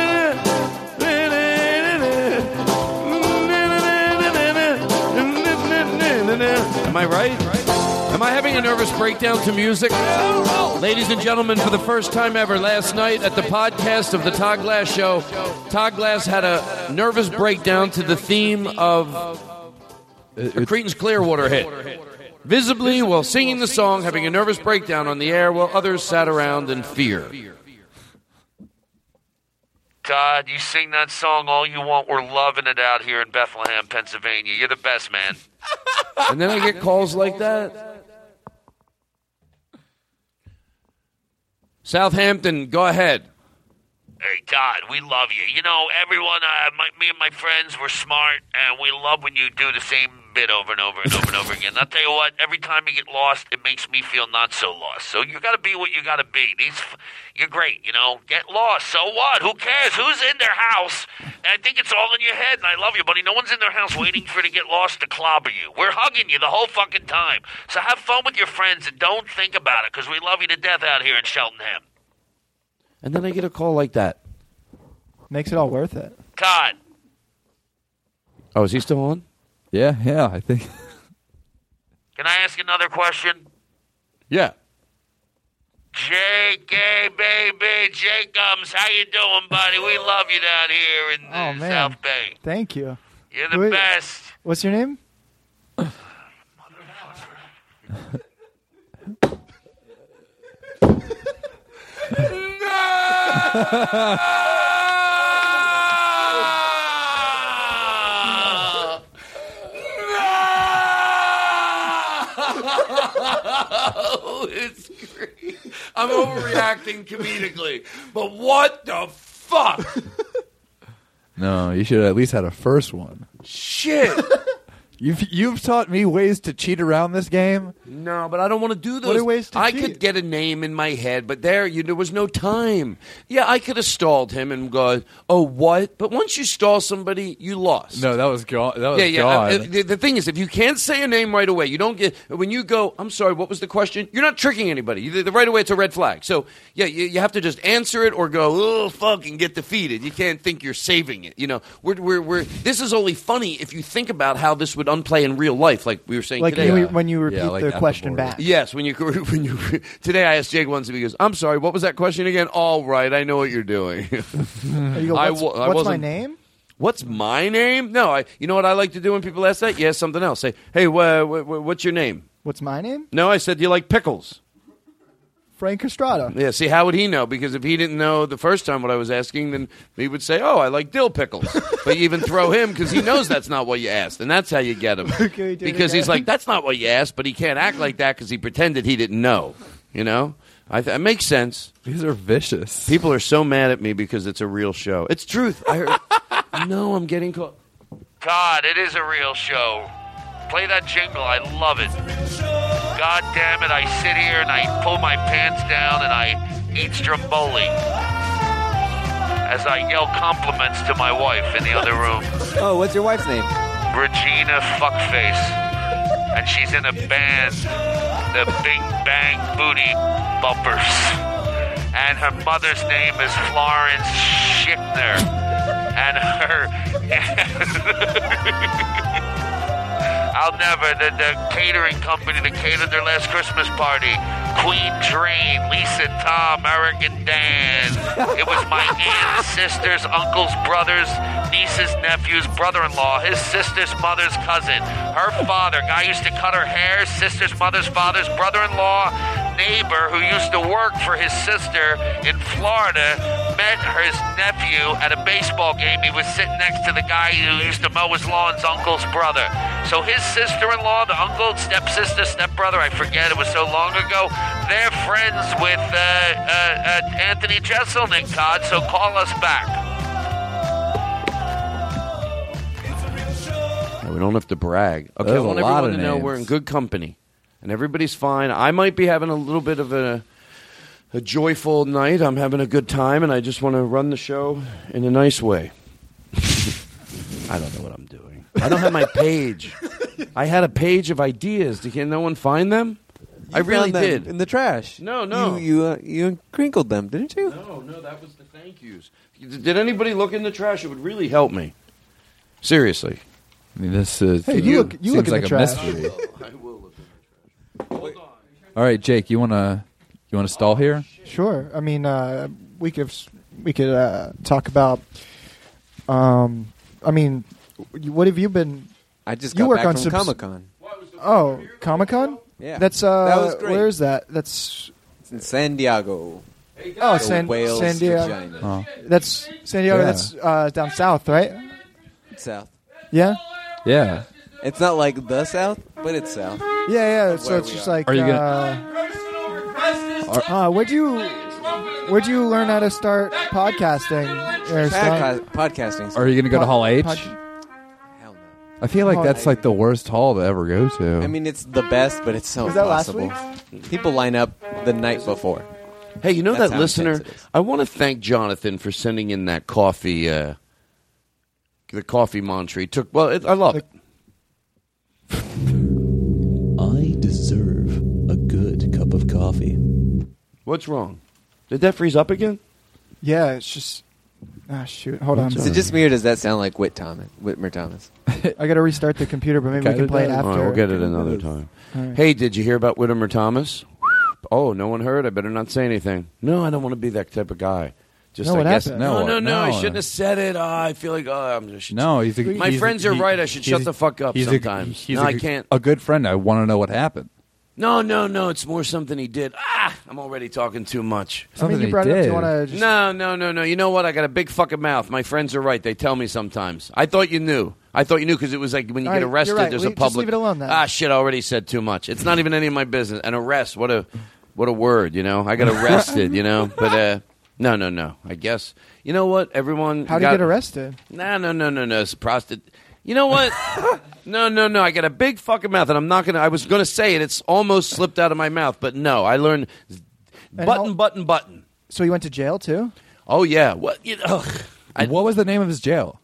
Am I right? Am I having a nervous breakdown to music? Ladies and gentlemen, for the first time ever, last night at the podcast of the Todd Glass Show, Todd Glass had a nervous breakdown to the theme of a Creedence Clearwater hit. Visibly, while singing the song, having a nervous breakdown on the air while others sat around in fear. Todd, you sing that song all you want. We're loving it out here in Bethlehem, Pennsylvania. You're the best, man. And then I get calls like that. Southampton, go ahead. Hey, Todd, we love you. You know, everyone, uh, my, me and my friends, we're smart, and we love when you do the same bit over and over and over and over again. I'll tell you what, every time you get lost, it makes me feel not so lost. So you got to be what you got to be. These, you're great, you know. Get lost. So what? Who cares? Who's in their house? And I think it's all in your head, and I love you, buddy. No one's in their house waiting for you to get lost to clobber you. We're hugging you the whole fucking time. So have fun with your friends and don't think about it, because we love you to death out here in Cheltenham. And then I get a call like that. Makes it all worth it. Todd. Oh, is he still on? Yeah, yeah, I think. Can I ask another question? Yeah. J K, baby, Jacobs, how you doing, buddy? We love you down here in Oh, uh, man. South Bay. Thank you. You're the Wait, best. What's your name? Oh, it's great. I'm overreacting comedically, but what the fuck? No, you should have at least had a first one. Shit. You've you've taught me ways to cheat around this game. No, but I don't want to do those. What are ways to I cheat? could get a name in my head, but there, you, there was no time. Yeah, I could have stalled him and gone, "Oh, what?" But once you stall somebody, you lost. No, that was gone. That was yeah, yeah. gone. uh, the, the thing is, if you can't say a name right away, you don't get. When you go, "I'm sorry, what was the question?" You're not tricking anybody. You, the right away, it's a red flag. So yeah, you, you have to just answer it or go, "Oh, fuck," and get defeated. You can't think you're saving it. You know, we're we're, we're this is only funny if you think about how this would unplay in real life. Like we were saying Like today. when you- when you repeat the question back. Yes, when you when you today I asked Jake once and he goes, "I'm sorry, what was that question again?" All right, I know what you're doing. You go, I what's, wa- I what's my wasn't- name? What's my name? No, I. You know what I like to do when people ask that? Yeah, something else. Say, "Hey, wha wha wha- what's your name?" What's my name? No, I said, "Do you like pickles?" Frank Estrada. Yeah. See, how would he know? Because if he didn't know the first time what I was asking, then he would say, "Oh, I like dill pickles." But you even throw him because he knows that's not what you asked, and that's how you get him. Okay, we do it Because he's again. like, "That's not what you asked," but he can't act like that because he pretended he didn't know. You know, I th- it makes sense. These are vicious. People are so mad at me because it's a real show. It's truth. I heard. No, I'm getting caught. Todd, it is a real show. Play that jingle. I love it. God damn it, I sit here and I pull my pants down and I eat stromboli as I yell compliments to my wife in the other room. Oh, what's your wife's name? Regina Fuckface. And she's in a band, the Big Bang Booty Bumpers. And her mother's name is Florence Schickner. And her... I'll never, the, the catering company that catered their last Christmas party, Queen Drain, Lisa, Tom, Eric, and Dan. It was my aunt's sisters, uncles, brothers, nieces, nephews, brother-in-law, his sister's mother's cousin, her father, guy used to cut her hair, sister's mother's father's brother-in-law, neighbor who used to work for his sister in Florida, met his nephew at a baseball game. He was sitting next to the guy who used to mow his lawn's uncle's brother. So his sister-in-law, the uncle, stepsister, stepbrother, I forget, it was so long ago, they're friends with uh, uh, uh, Anthony Jeselnik, Todd, so call us back. No, we don't have to brag. Okay, There's I want a lot everyone of to know names. we're in good company. And everybody's fine. I might be having a little bit of a, a joyful night. I'm having a good time, and I just want to run the show in a nice way. I don't know what I'm doing. I don't have my page. I had a page of ideas. Can no one find them? I You really found them did. in the trash. No, no. You you, uh, you crinkled them, didn't you? No, no, that was the thank yous. Did anybody look in the trash? It would really help me. Seriously. I mean, this is. Hey, you look- you seems look in like the a trash. mystery. I will look in the trash. All right, Jake, you wanna you wanna stall here? Sure. I mean, uh, we could we could uh, talk about. Um, I mean, what have you been? I just you got work back on from some- Comic-Con. Oh, Comic Con. Yeah. That's uh. That was great. Where is that? That's It's in San Diego. oh The San whale's San Diego. vagina. Oh. That's San Diego. Yeah. That's uh, down south, right? It's south. Yeah. Yeah. It's not like the south, but it's south. Yeah, yeah. So Where it's we just are. like. Are you uh, uh, where'd you Where'd you learn how to start podcasting? Or start- Podca- podcasting. Are you gonna go to pod- Hall H? pod- Hell no. I feel like Oh, that's like the worst hall to ever go to. I mean, it's the best, but it's so Was that last impossible. People line up the night before. Hey, you know That's that how listener? intense it is. I want to thank Jonathan for sending in that coffee, uh, the coffee mantra. He took. Well, it, I love it. I deserve a good cup of coffee. What's wrong? Did that freeze up again? Yeah, it's just. Ah, shoot. Hold on. Is it just me or does that sound like Whit Thomas, Whitmer Thomas? I got to restart the computer, but maybe we Kinda can play it does. after. All right, we'll get it another time. All right. Hey, did you hear about Whitmer Thomas? Oh, no one heard. I better not say anything. No, I don't want to be that type of guy. Just No, I what guess. happened? No, no, no, No, I no. shouldn't have said it. Oh, I feel like oh, I'm just. No, he's a, My he's friends a, are he- right. I should he's shut the fuck up he's sometimes. A, he's no, a, I can't. A good friend. I want to know what happened. No, no, no. It's more something he did. Ah, I'm already talking too much. I mean, you brought it up. Do you want to just. No, no, no, no. You know what? I got a big fucking mouth. My friends are right. They tell me sometimes. I thought you knew. I thought you knew because it was like when you All get right, arrested, you're right. there's Le- a just public. leave it alone then. Ah, shit! I already said too much. It's not even any of my business. An arrest. What a, what a word. You know, I got arrested. You know, but uh, no, no, no. I guess you know what? Everyone. How did got, you get arrested? No, no, no, no, no. It's a prostitute. You know what? no, no, no. I got a big fucking mouth, and I'm not gonna. I was gonna say it. It's almost slipped out of my mouth, but no. I learned And button, how- button, button. So you went to jail too? Oh yeah. What? You know, I, what was the name of his jail?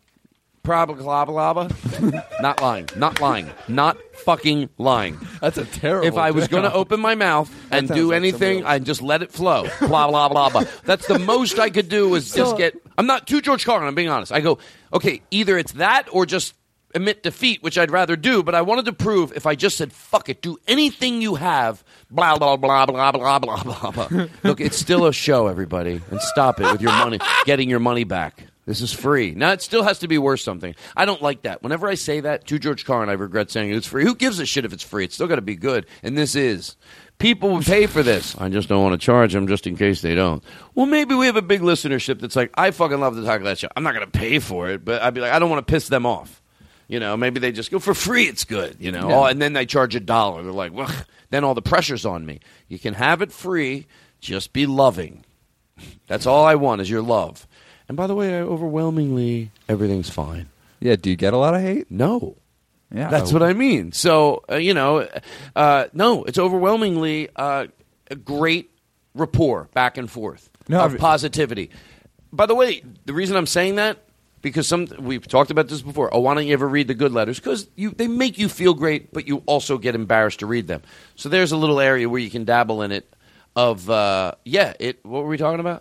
Probaklaba. Not lying. Not lying. Not fucking lying. That's a terrible. If I was going to open my mouth and sounds do like anything, I'd just let it flow. Blah, blah, blah, blah. That's the most I could do is just So- get... I'm not too George Carlin, I'm being honest. I go, okay, either it's that or just admit defeat, which I'd rather do, but I wanted to prove if I just said, fuck it, do anything you have, blah, blah, blah, blah, blah, blah, blah, blah. Look, it's still a show, everybody, and stop it with your money, getting your money back. This is free. Now, it still has to be worth something. I don't like that. Whenever I say that to George Carlin, I regret saying it's free. Who gives a shit if it's free? It's still got to be good. And this is. People would pay for this. I just don't want to charge them just in case they don't. Well, maybe we have a big listenership that's like, I fucking love the Talk That Show. I'm not going to pay for it, but I'd be like, I don't want to piss them off. You know, maybe they just go for free. It's good. You know, Yeah. oh, and then they charge a dollar. They're like, well, then all the pressure's on me. You can have it free. Just be loving. That's all I want is your love. And by the way, I, overwhelmingly, everything's fine. Yeah. Do you get a lot of hate? No. Yeah. That's what I mean. So, uh, you know, uh, no, it's overwhelmingly uh, a great rapport back and forth No, of I- positivity. By the way, the reason I'm saying that, because some we've talked about this before. Oh, why don't you ever read the good letters? Because you they make you feel great, but you also get embarrassed to read them. So there's a little area where you can dabble in it of, uh, yeah, it. What were we talking about?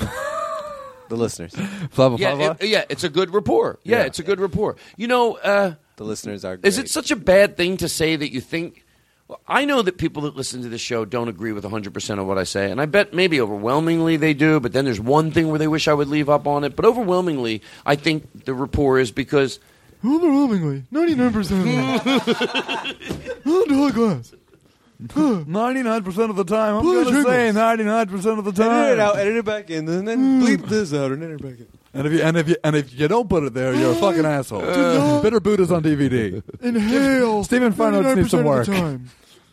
The listeners. Blah, blah, Yeah, blah, blah. it- yeah, it's a good rapport. Yeah, Yeah. it's a good rapport. You know, uh, The listeners are great. is it such a bad thing to say that you think? Well, I know that people that listen to this show don't agree with one hundred percent of what I say, and I bet maybe overwhelmingly they do, but then there's one thing where they wish I would leave up on it. But overwhelmingly, I think the rapport is because. Overwhelmingly, ninety-nine percent of the Dog Glass. ninety-nine percent of the time, I'm Please going to say Jingles. ninety-nine percent of the Edit time. it out, edit it back in, and then bleep this out and edit it back in. And if you and if you and if you don't put it there, you're a fucking asshole. Bitter Buddha's on D V D. Inhale. Stephen Feinholz needs some ninety-nine percent work. of the time.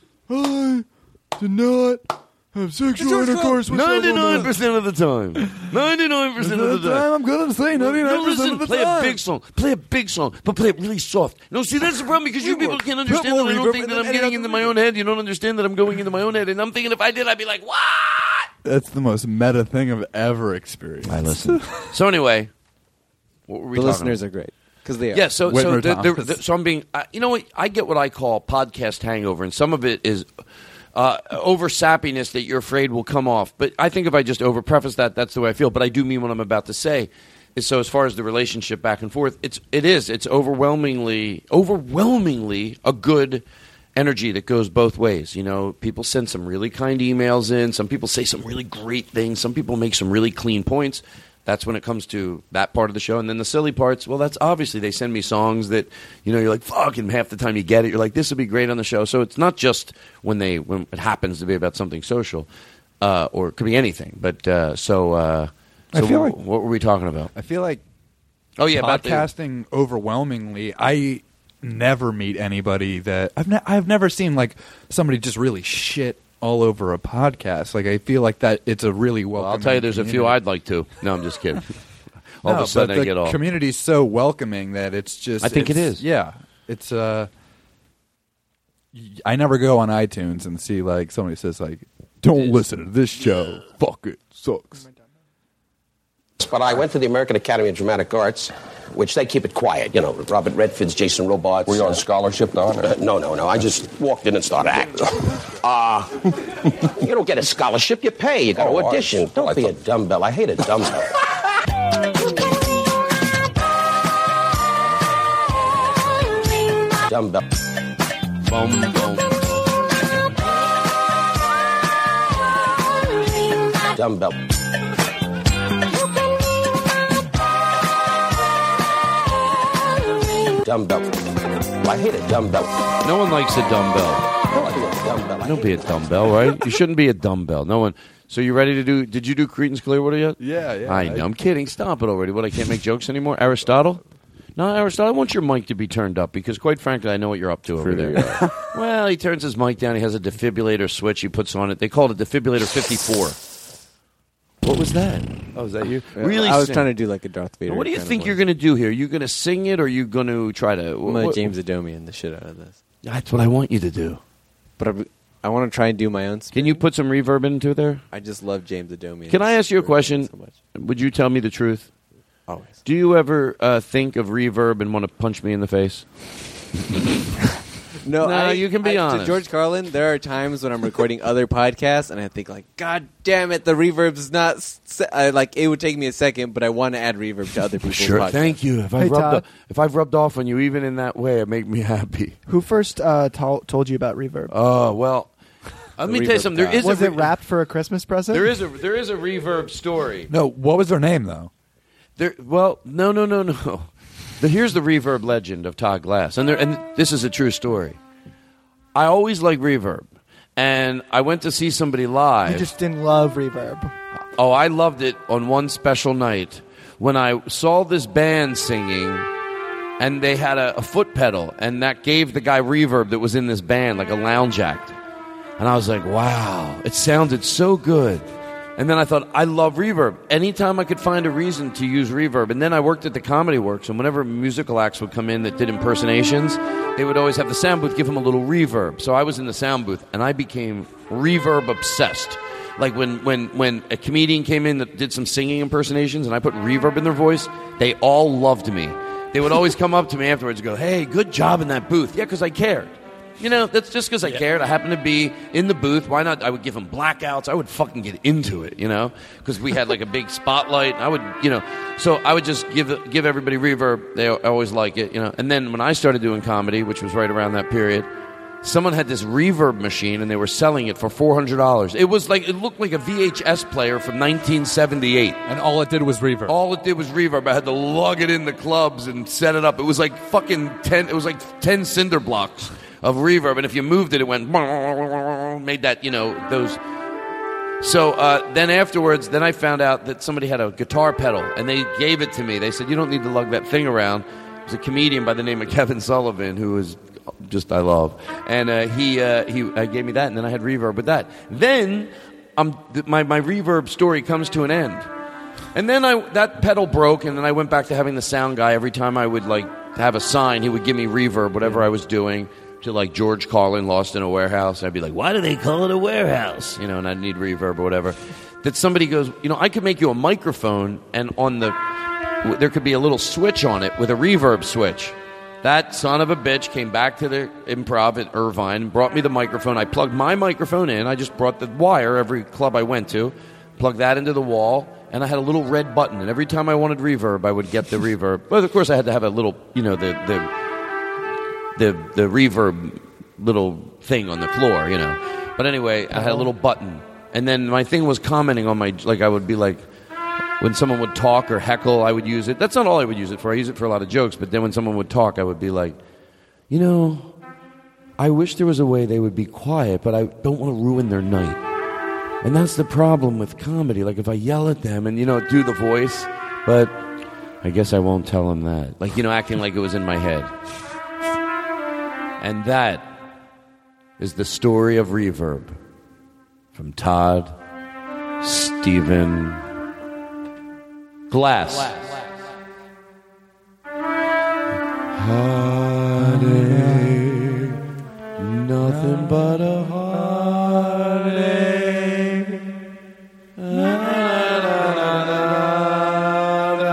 I did not have sexual intercourse with Ninety-nine percent of the time. Ninety-nine percent of the time. I'm going to say ninety-nine No, percent listen, of the play time. a big song. Play a big song, but play it really soft. No, see, that's the problem because you people can't understand more that I don't reverb think and that then I'm edit getting out into the my own head. You don't understand that I'm going into my own head. And I'm thinking if I did, I'd be like, what? That's the most meta thing I've ever experienced. I listen. So anyway, what were we The talking listeners about? are great. Because they are. Yeah, so so, Whitmer the, the, Thomas. the, so I'm being, uh, you know what? I get what I call podcast hangover, and some of it is uh, over sappiness that you're afraid will come off. But I think if I just over preface that, that's the way I feel. But I do mean what I'm about to say. Is so as far as the relationship back and forth, it's it is it's overwhelmingly overwhelmingly a good energy that goes both ways. You know, people send some really kind emails in. Some people say some really great things. Some people make some really clean points. That's when it comes to that part of the show. And then the silly parts, well, that's obviously they send me songs that, you know, you're like, fuck, and half the time you get it. You're like, this would be great on the show. So it's not just when they when it happens to be about something social, uh, or it could be anything. But uh, so, uh, I so feel wh- like- what were we talking about? I feel like Oh, yeah, about the- podcasting overwhelmingly. I never meet anybody that I've ne- I've never seen like somebody just really shit all over a podcast. Like I feel like that it's a really welcoming. Well, I'll tell you, there's a few community. I'd like to. No, I'm just kidding. All No, of a sudden, but I get the all. community's so welcoming that it's just. I think it it's- is. Yeah, it's uh, y- I never go on iTunes and see like somebody says like, "Don't listen to this show. Fuck it, sucks." But I went to the American Academy of Dramatic Arts, which they keep it quiet. You know, Robert Redford's, Jason Robards. Were you on scholarship, Don? Uh, no, no, no. I just walked in and started acting. Uh, you don't get a scholarship. You pay. You got to Oh, audition. I- don't I be thought- a dumbbell. I hate a dumbbell. Dumbbell. Boom, boom. Dumbbell. Dumbbell. I hate a dumbbell. No one likes a dumbbell. Don't be a dumbbell. I Don't be a dumbbell, right? You shouldn't be a dumbbell. No one. So you ready to do? Did you do Cretan's Clearwater yet? Yeah, yeah. I know. I'm kidding. Stop it already. What? I can't make jokes anymore. Aristotle. No, Aristotle. I want your mic to be turned up because, quite frankly, I know what you're up to over there. Well, he turns his mic down. He has a defibrillator switch he puts on it. They call it a defibrillator fifty-four. What was that? Oh, is that you? Yeah, Really? I was sing. trying to do like a Darth Vader. What do you kind of think voice. you're going to do here? You going to sing it, or are you going to try to? I'm gonna what- James Adomian the shit out of this. That's what I want you to do. But I, I want to try and do my own. Can you put some reverb into there? I just love James Adomian. Can I ask you a question? Would you tell me the truth? Always. Do you ever uh, think of reverb and want to punch me in the face? No, No, I, you can be I, honest. To George Carlin, there are times when I'm recording other podcasts and I think like, God damn it, the reverb's not. S- I, like it would take me a second, but I want to add reverb to other people's Sure. podcasts. Thank you. If Hey, I've rubbed Todd. o- if I've rubbed off on you, even in that way, it make me happy. Who first uh, to- told you about reverb? Oh well. Let me tell you something. There is was a it re- wrapped for a Christmas present? There is a there is a reverb story. No, what was their name though? There, well, no, no, no, no. The, here's the reverb legend of Todd Glass, and there, and this is a true story. I always liked reverb, and I went to see somebody live. You just didn't love reverb. Oh, I loved it on one special night when I saw this band singing, and they had a, a foot pedal, and that gave the guy reverb that was in this band, like a lounge act. And I was like, wow, it sounded so good. And then I thought, I love reverb. Anytime I could find a reason to use reverb. And then I worked at the Comedy Works, and whenever musical acts would come in that did impersonations, they would always have the sound booth give them a little reverb. So I was in the sound booth, and I became reverb obsessed. Like when, when, when a comedian came in that did some singing impersonations, and I put reverb in their voice, they all loved me. They would always come up to me afterwards and go, hey, good job in that booth. Yeah, because I cared. You know, that's just because I cared. I happened to be in the booth. Why not? I would give them blackouts. I would fucking get into it, you know, because we had like a big spotlight. I would, you know, so I would just give give everybody reverb. They always like it, you know. And then when I started doing comedy, which was right around that period, someone had this reverb machine and they were selling it for four hundred dollars. It was like, it looked like a V H S player from nineteen seventy-eight. And all it did was reverb. All it did was reverb. I had to lug it in the clubs and set it up. It was like fucking ten, it was like ten cinder blocks of reverb, and if you moved it, it went made that, you know, those. So uh, then afterwards, then I found out that somebody had a guitar pedal, and they gave it to me. They said, you don't need to lug that thing around. It was a comedian by the name of Kevin Sullivan, who is just I love, and uh, he uh, he uh, gave me that, and then I had reverb with that. Then um, th- my my reverb story comes to an end, and then I that pedal broke, and then I went back to having the sound guy. Every time I would like have a sign, he would give me reverb, whatever I was doing. To like George Carlin, Lost in a Warehouse. I'd be like, why do they call it a warehouse? You know, and I'd need reverb or whatever. That somebody goes, you know, I could make you a microphone, and on the, there could be a little switch on it with a reverb switch. That son of a bitch came back to the Improv at Irvine and brought me the microphone. I plugged my microphone in. I just brought the wire every club I went to, plugged that into the wall, and I had a little red button. And every time I wanted reverb, I would get the reverb. But of course, I had to have a little, you know, the the. the the reverb little thing on the floor, you know. But anyway, I had a little button. And then my thing was commenting on my, like I would be like, when someone would talk or heckle, I would use it. That's not all I would use it for. I use it for a lot of jokes. But then when someone would talk, I would be like, you know, I wish there was a way they would be quiet, but I don't want to ruin their night. And that's the problem with comedy. Like if I yell at them and, you know, do the voice, but I guess I won't tell them that. Like, you know, acting like it was in my head. And that is the story of reverb from Todd Stephen Glass. Heartache. but a heartache. Na, na, na, na, na,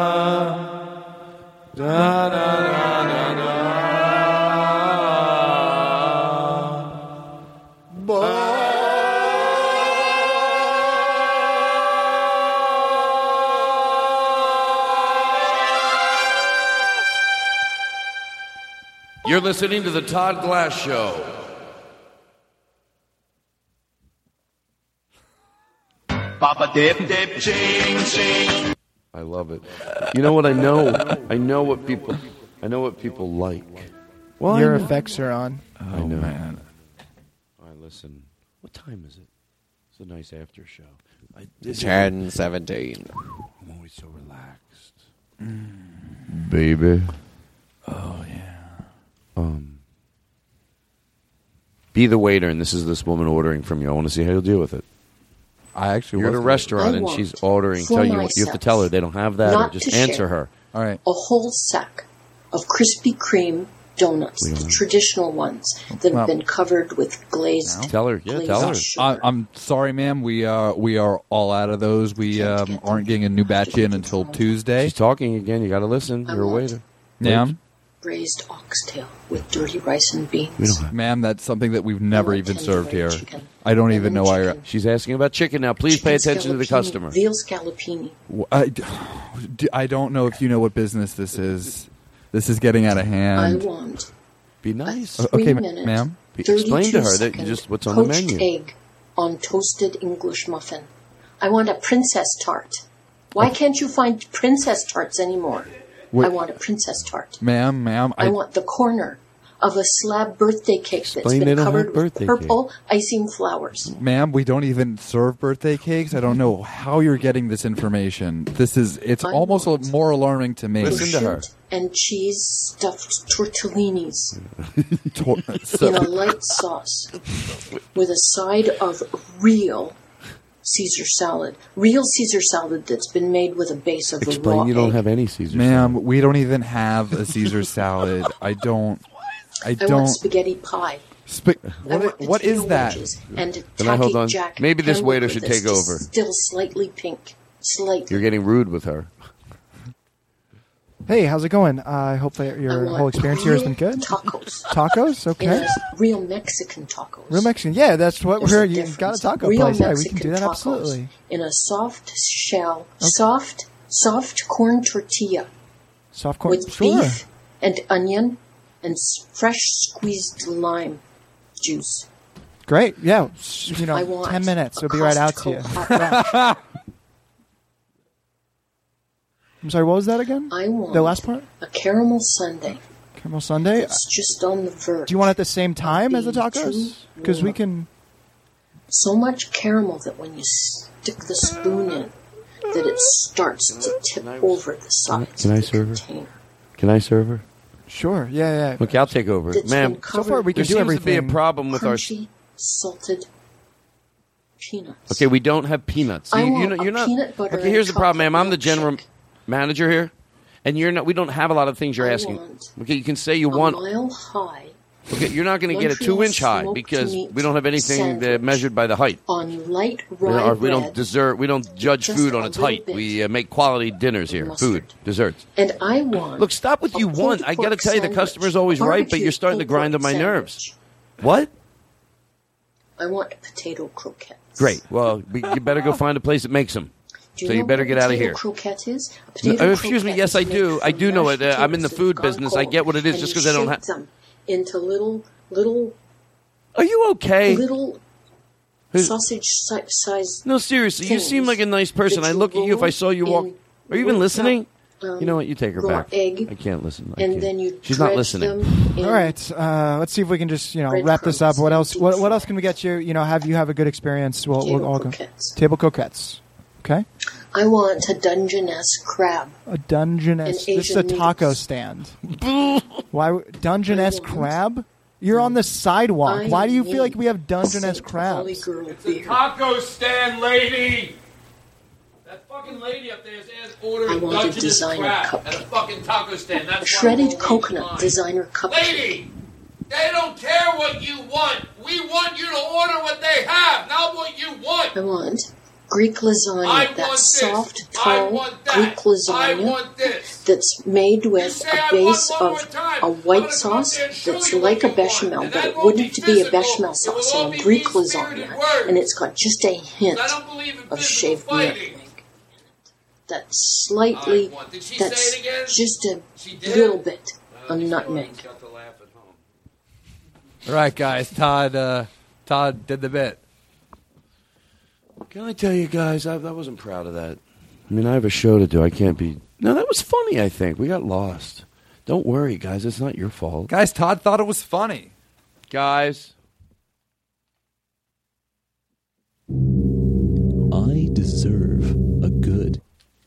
na, na, na, na. You're listening to the Todd Glass Show. Papa dip dip ching ching. I love it. You know what I know? I know what people. I know what people like. Well, Your I know. effects are on. I know. Man. All right, listen. What time is it? It's a nice after show. I, this ten is- seventeen. I'm always so relaxed, baby. Oh yeah. Um, be the waiter, and this is this woman ordering from you. I want to see how you'll deal with it. I actually You're at was a the- restaurant I and want she's ordering. for Tell you what you have to myself, tell her they don't have that, or not just to answer share. her. All right. A whole sack of Krispy Kreme donuts, We the don't have- traditional ones that Well- have been covered with glazed. Tell her, yeah, glazed tell her. sugar. I, I'm sorry, ma'am. We uh we are all out of those. We um, aren't getting a new batch in until Tuesday. She's talking again. You got to listen. I You're a want- waiter. Ma'am, Braised oxtail with dirty rice and beans. We don't have. ma'am, that's something that we've never want even tender served here. chicken. I don't And even then know why. chicken. She's asking about chicken now. Please pay Chicken attention to the scallopini, customer. Veal scallopini. I, I don't know if you know what business this is. This is getting out of hand. I want Be nice. Uh, three okay, ma- minute, ma'am. Explain to her that thirty-two you just what's on second the poached menu. egg on toasted English muffin. I want a princess tart. Why can't you find princess tarts anymore? What- I want a princess tart. Ma'am, ma'am, I, I, want the corner of a slab birthday cake that's Explain they been don't have covered with birthday purple icing flowers. ma'am, we don't even serve birthday cakes. I don't know how you're getting this information. This is, it's I almost a, want more alarming to me. Listen to her. Prosciutto and cheese stuffed tortellinis To- so- in a light sauce with a side of real Caesar salad. Real Caesar salad that's been made with a base of a raw Explain you don't egg. have any Caesar. Ma'am, we don't even have a Caesar salad. I don't. I I don't. want spaghetti pie. Sp- I what, want i- what is potato that? wedges and a Then I hold tacky on. Jack Maybe this waiter hamburger should that's take over. just Still slightly pink. Slightly. You're getting rude with her. Hey, how's it going? Uh, I hope that your I want whole experience here has been real good. Tacos. Tacos, In okay. a real Mexican tacos. Real Mexican, yeah, that's what There's we're. a You difference. got a taco Real place, yeah, we Mexican can do that tacos absolutely. In a soft shell, soft, soft corn tortilla Soft corn, with sure. beef and onion and s- fresh squeezed lime juice. Great, yeah. s- You know, I want ten minutes, a it'll be right out to you. Costco hot Yeah. I'm sorry, what was that again? I want The last part? a caramel sundae. Caramel Sunday. It's just on the verge. Do you want it at the same time as the being tacos? too Because we warm. can. So much caramel that when you stick the spoon in, that it starts to tip over the sides Can I of the serve her? container. Can I serve her? Sure, yeah, yeah. Okay, I'll take over, That's ma'am. been covered So far, we can there do seems everything. to be a problem with our. Crunchy, salted peanuts. Okay, we don't have peanuts. I You, you want know, a you're not. peanut butter Okay, here's and the problem, ma'am. I'm the chocolate general milkshake. manager here, and you're not. We don't have a lot of things you're I asking. want Okay, you can say you a want. mile high Okay, you're not going to get a Montreal two-inch high smoked because meat we don't have anything uh, sandwich measured by the height. on light We rye don't, we bread, don't desert. We don't judge just food a on its little height. bit We uh, make quality dinners here. mustard. Food, desserts. and I want. Look, stop with a you pulled want. I got to pork tell you, the sandwich, customer's always right, but barbecue you're starting to pulled grind on pork my sandwich. nerves. What? I want potato croquettes. Great. Well, we, you better go find a place that makes them. Do you So know you better what get out of potato here. Croquette is? A No, potato uh, excuse me. croquette Yes, I is made do. I from do know it. mashed Uh, I'm in the potatoes food that have business. gone I get what it is cold, just and because I don't you have. shape them into little, little, Are you okay? little Who- sausage si- size. No, seriously. You things seem like a nice person. that I you look at you if I roll saw you walk. in Are you even raw- listening? um, You know what? You take her raw back. egg, I can't listen. I and can't. then you She's not dredge listening. them in All right, uh, let's see if we can just you know wrap this up. What else? What, what else can we get you? You know, have you have a good experience? We'll, we'll Table all go. croquettes. Table croquettes. Okay. I want a Dungeness crab. A Dungeness. An This is a Asian taco noodles. stand. Why w- Dungeness I want- crab? You're on the sidewalk. I Why do you feel need like we have Dungeness Saint Pauli crabs? girl beer. Taco stand lady! That fucking lady up there is ass I ordering want a Dungeness designer crab cupcake. at a fucking taco stand. That's why I'm Shredded always coconut lying. designer cupcake. Lady! They don't care what you want. We want you to order what they have, not what you want. I want Greek lasagna, I that want this. soft, I tall want that. Greek lasagna I want this. that's made with say a I base want one more of time. a I'm white gonna come up sauce there and show that's you like a what you want. bechamel, And but that it won't wouldn't be be a physical. bechamel It sauce will in all a be Greek mean-spirited lasagna, words. and it's got just a hint I don't believe in of physical shaved fighting. nutmeg. That's slightly, I want- Did she that's say it again? just a She did? little bit of nutmeg. All right, guys. Todd. Uh, Todd did the bit. Can I tell you guys, I, I wasn't proud of that. I mean, I have a show to do. I can't be. No, that was funny. I think we got lost. Don't worry, guys. It's not your fault. Guys, Todd thought it was funny. Guys, I deserve a good.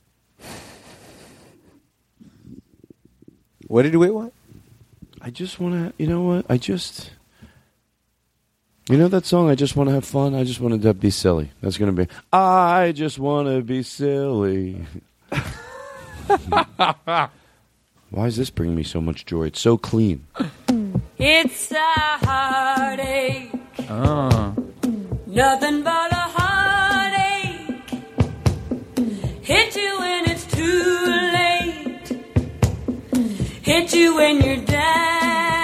What did you wait? What? I just want to. You know what? I just. You know that song? I just want to have fun. I just want to be silly. That's going to be. I just want to be silly. Why is this bringing me so much joy? It's so clean. It's a heartache, Oh. nothing but a heartache. Hit you when it's too late, hit you when you're down.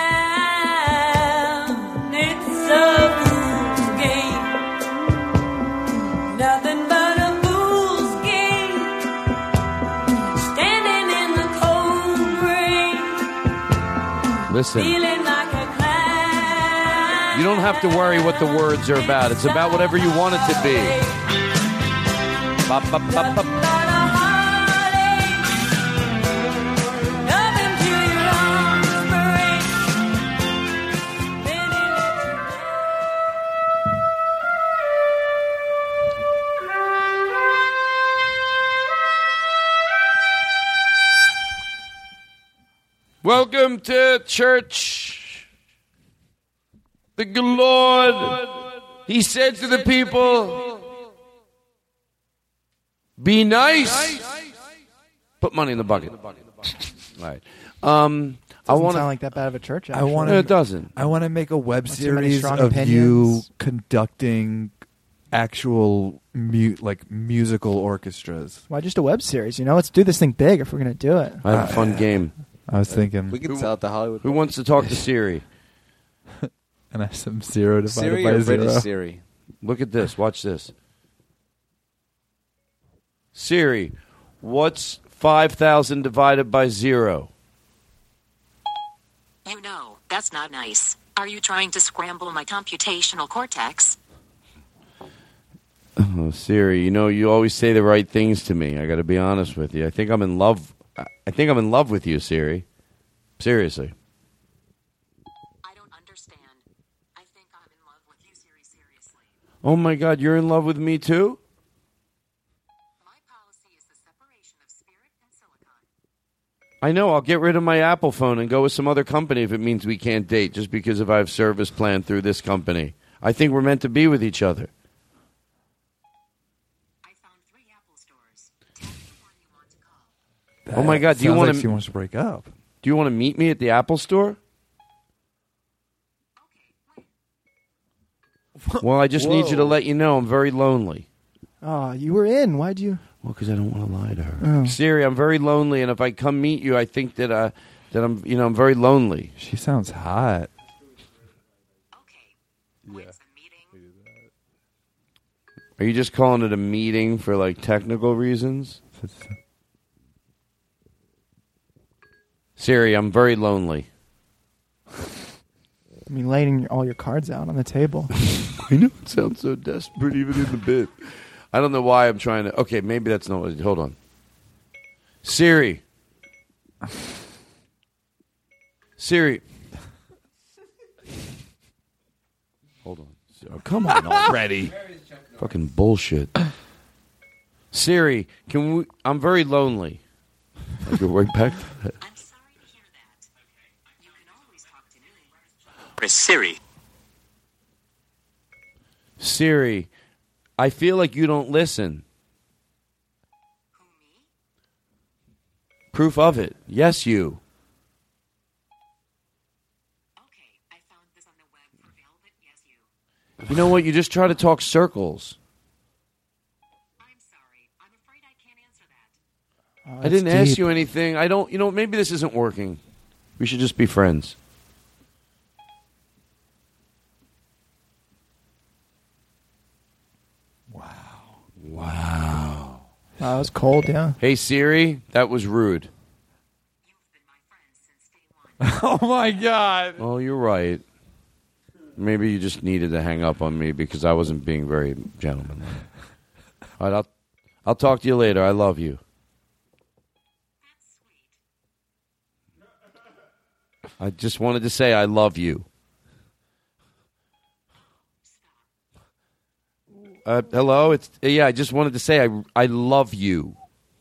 It's a fool's game, nothing but a fool's game. Standing in the cold rain, Listen. feeling like a clown. You don't have to worry what the words are about. It's about whatever you want it to be. Ba, ba, ba, ba. Nothing till your arms break. Welcome to church. The good Lord, He said to the people, be nice. Put money in the bucket. All right. Um, I Doesn't want sound like that bad of a church. I Actually. want No, it doesn't. I want to make a web Not too many series strong of you opinions. conducting actual mu- like musical orchestras. Why just a web series? You know, let's do this thing big if we're gonna do it. I have a fun game. I was thinking, We can sell it to Hollywood. Who wants to talk to Siri? and I have some zero divided Siri by or zero. British Siri? Look at this. Watch this. Siri, what's five thousand divided by zero? You know, that's not nice. Are you trying to scramble my computational cortex? Oh, Siri, you know, you always say the right things to me. I got to be honest with you. I think I'm in love. I think I'm in love with you, Siri. Seriously. I don't understand. I think I'm in love with you, Siri, seriously. Oh, my God, you're in love with me, too? My policy is the separation of spirit and silicon. I know. I'll get rid of my Apple phone and go with some other company if it means we can't date, just because if I have service plan through this company. I think we're meant to be with each other. Oh, my God. Do you Sounds want like to? she wants to break up. Do you want to meet me at the Apple store? Well, I just need you to Whoa. let you know I'm very lonely. Oh, you were in. Why'd you? Well, because I don't want to lie to her. Oh. Siri, I'm very lonely, and if I come meet you, I think that uh, that I'm, you know, I'm very lonely. She sounds hot. Are you just calling it a meeting for like technical reasons? Siri, I'm very lonely. I mean, laying all your cards out on the table. I know it sounds so desperate, even in the bit. I don't know why I'm trying to. Okay, maybe that's not what. Hold on. Siri. Siri. Hold on. Oh, come on already. Fucking bullshit. Siri, can we? I'm very lonely. I go right back to that. Press Siri. Siri, I feel like you don't listen. Proof of it. Yes, you. You know what? You just try to talk circles. Oh, I didn't that's ask deep. you anything. I don't. You know, maybe this isn't working. We should just be friends. Wow. Wow, it was cold, yeah. Hey Siri, that was rude. Oh my God. Oh, you're right. Maybe you just needed to hang up on me because I wasn't being very gentlemanly. All right, I'll I'll talk to you later. I love you. I just wanted to say I love you. Uh, hello, it's yeah. I just wanted to say I I love you.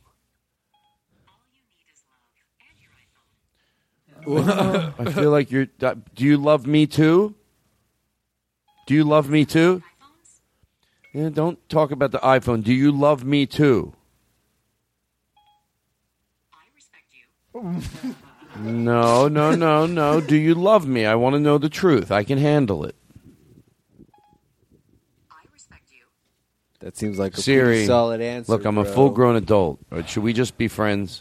I feel like you're. Uh, do you love me too? Do you love me too? Yeah, don't talk about the iPhone. Do you love me too? No, no, no, no. Do you love me? I want to know the truth. I can handle it. That seems like a Siri, pretty solid answer. look, I'm a bro. full-grown adult. All right, should we just be friends?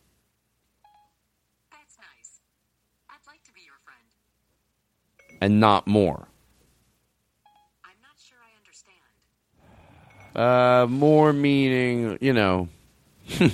And not more. I'm not sure I understand. Uh, more meaning, you know. I didn't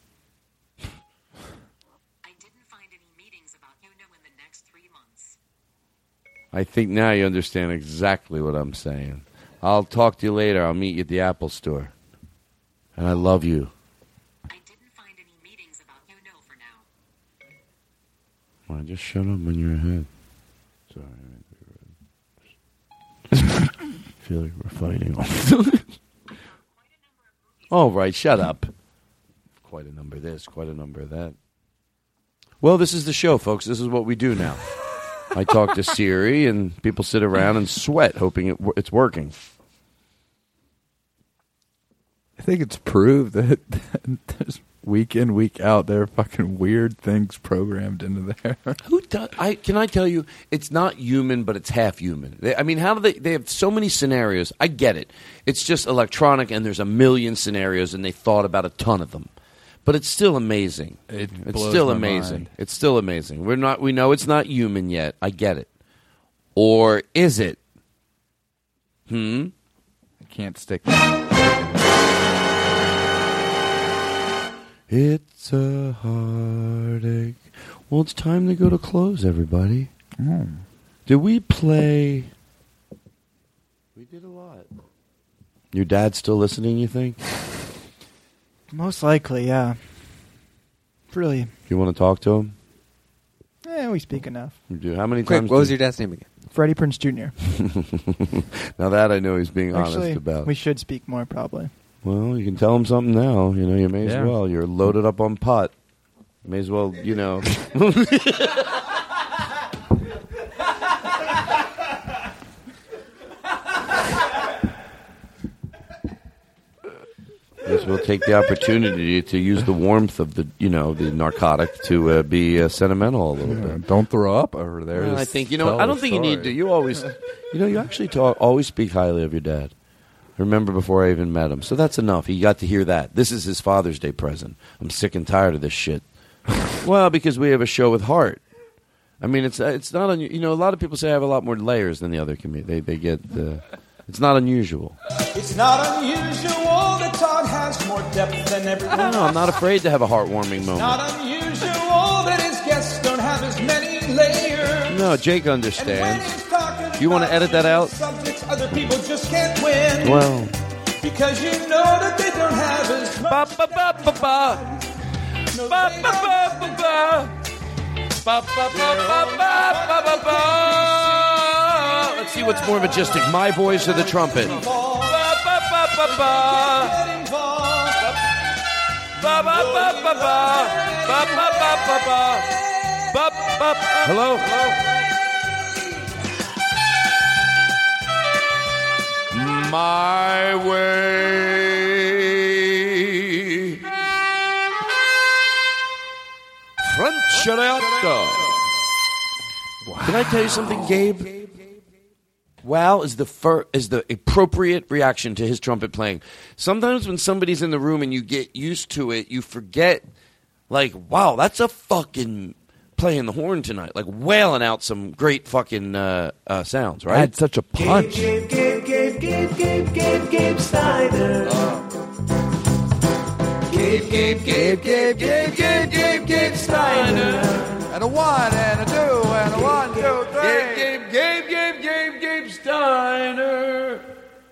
find any meetings about you know in the next three months. I think now you understand exactly what I'm saying. I'll talk to you later. I'll meet you at the Apple store. And I love you. I didn't find any meetings about you know for now. Well, just shut up when you're ahead. Sorry. I feel like we're fighting. Oh, right. Shut up. Quite a number of this, quite a number of that. Well, this is the show, folks. This is what we do now. I talk to Siri, and people sit around and sweat, hoping it, it's working. I think it's proved that there's week in, week out, there are fucking weird things programmed into there. Who does? I can I tell you, it's not human, but it's half human. They, I mean, how do they? They have so many scenarios. I get it. It's just electronic, and there's a million scenarios, and they thought about a ton of them. But it's still amazing. It it's blows still my amazing. mind. It's still amazing. We're not. We know it's not human yet. I get it. Or is it? Hmm. I can't stick. It's a heartache. Well, it's time to go to close, everybody. Oh. Did we play? We did a lot. Your dad's still listening, you think? Most likely, yeah. Really. You want to talk to him? Eh, we speak enough. You do. How many Quick, times? what was do- your dad's name again? Freddie Prinze Junior Now that I know he's being Actually, honest about. we should speak more, probably. Well, you can tell him something now. You know, you may Yeah. as well. You're loaded up on pot. May as well, you know. May as well take the opportunity to use the warmth of the, you know, the narcotic to uh, be uh, sentimental a little Yeah, bit. don't throw up over there. Well, I Just think you know. tell I don't the think you need story. to. You always, you know, you actually talk, always speak highly of your dad. I remember before I even met him, so that's enough. He got to hear that. This is his Father's Day present. I'm sick and tired of this shit. Well, because we have a show with heart. I mean, it's it's not un, you know. A lot of people say I have a lot more layers than the other comedians. They they get. Uh, it's not unusual. It's not unusual that Todd has more depth than everyone I don't know. I'm not afraid to have a heartwarming moment. Not unusual that his guests don't have as many layers. No, Jake understands. You want to edit that out? Subjects other people just can't win. Well, Because you know that they don't have as much. Ba, ba, ba, ba, ba. Ba, ba, ba, ba, ba. Ba, ba, ba, ba, ba, ba, ba, ba. Let's see what's more majestic, my voice or the trumpet. Ba, ba, ba, ba, ba. Ba, ba, ba, ba, ba. Ba, ba, ba, ba, ba. Ba, ba, ba. Hello? My way. Franciato. Can I tell you something, Gabe? wow is the fir- is the appropriate reaction to his trumpet playing. Sometimes when somebody's in the room and you get used to it, you forget, like, wow, that's a fucking playing the horn tonight, like wailing out some great fucking uh, uh, sounds, right? Had such a punch. Gabe, Gabe, Gabe, Gabe, Gabe, Gabe, Gabe Steiner. Gabe, Gabe, Gabe, Gabe, Gabe, Gabe, Gabe, Gabe Steiner. And a one, and a two, and a one, two, three. Gabe, Gabe, Gabe, Gabe, Gabe Steiner.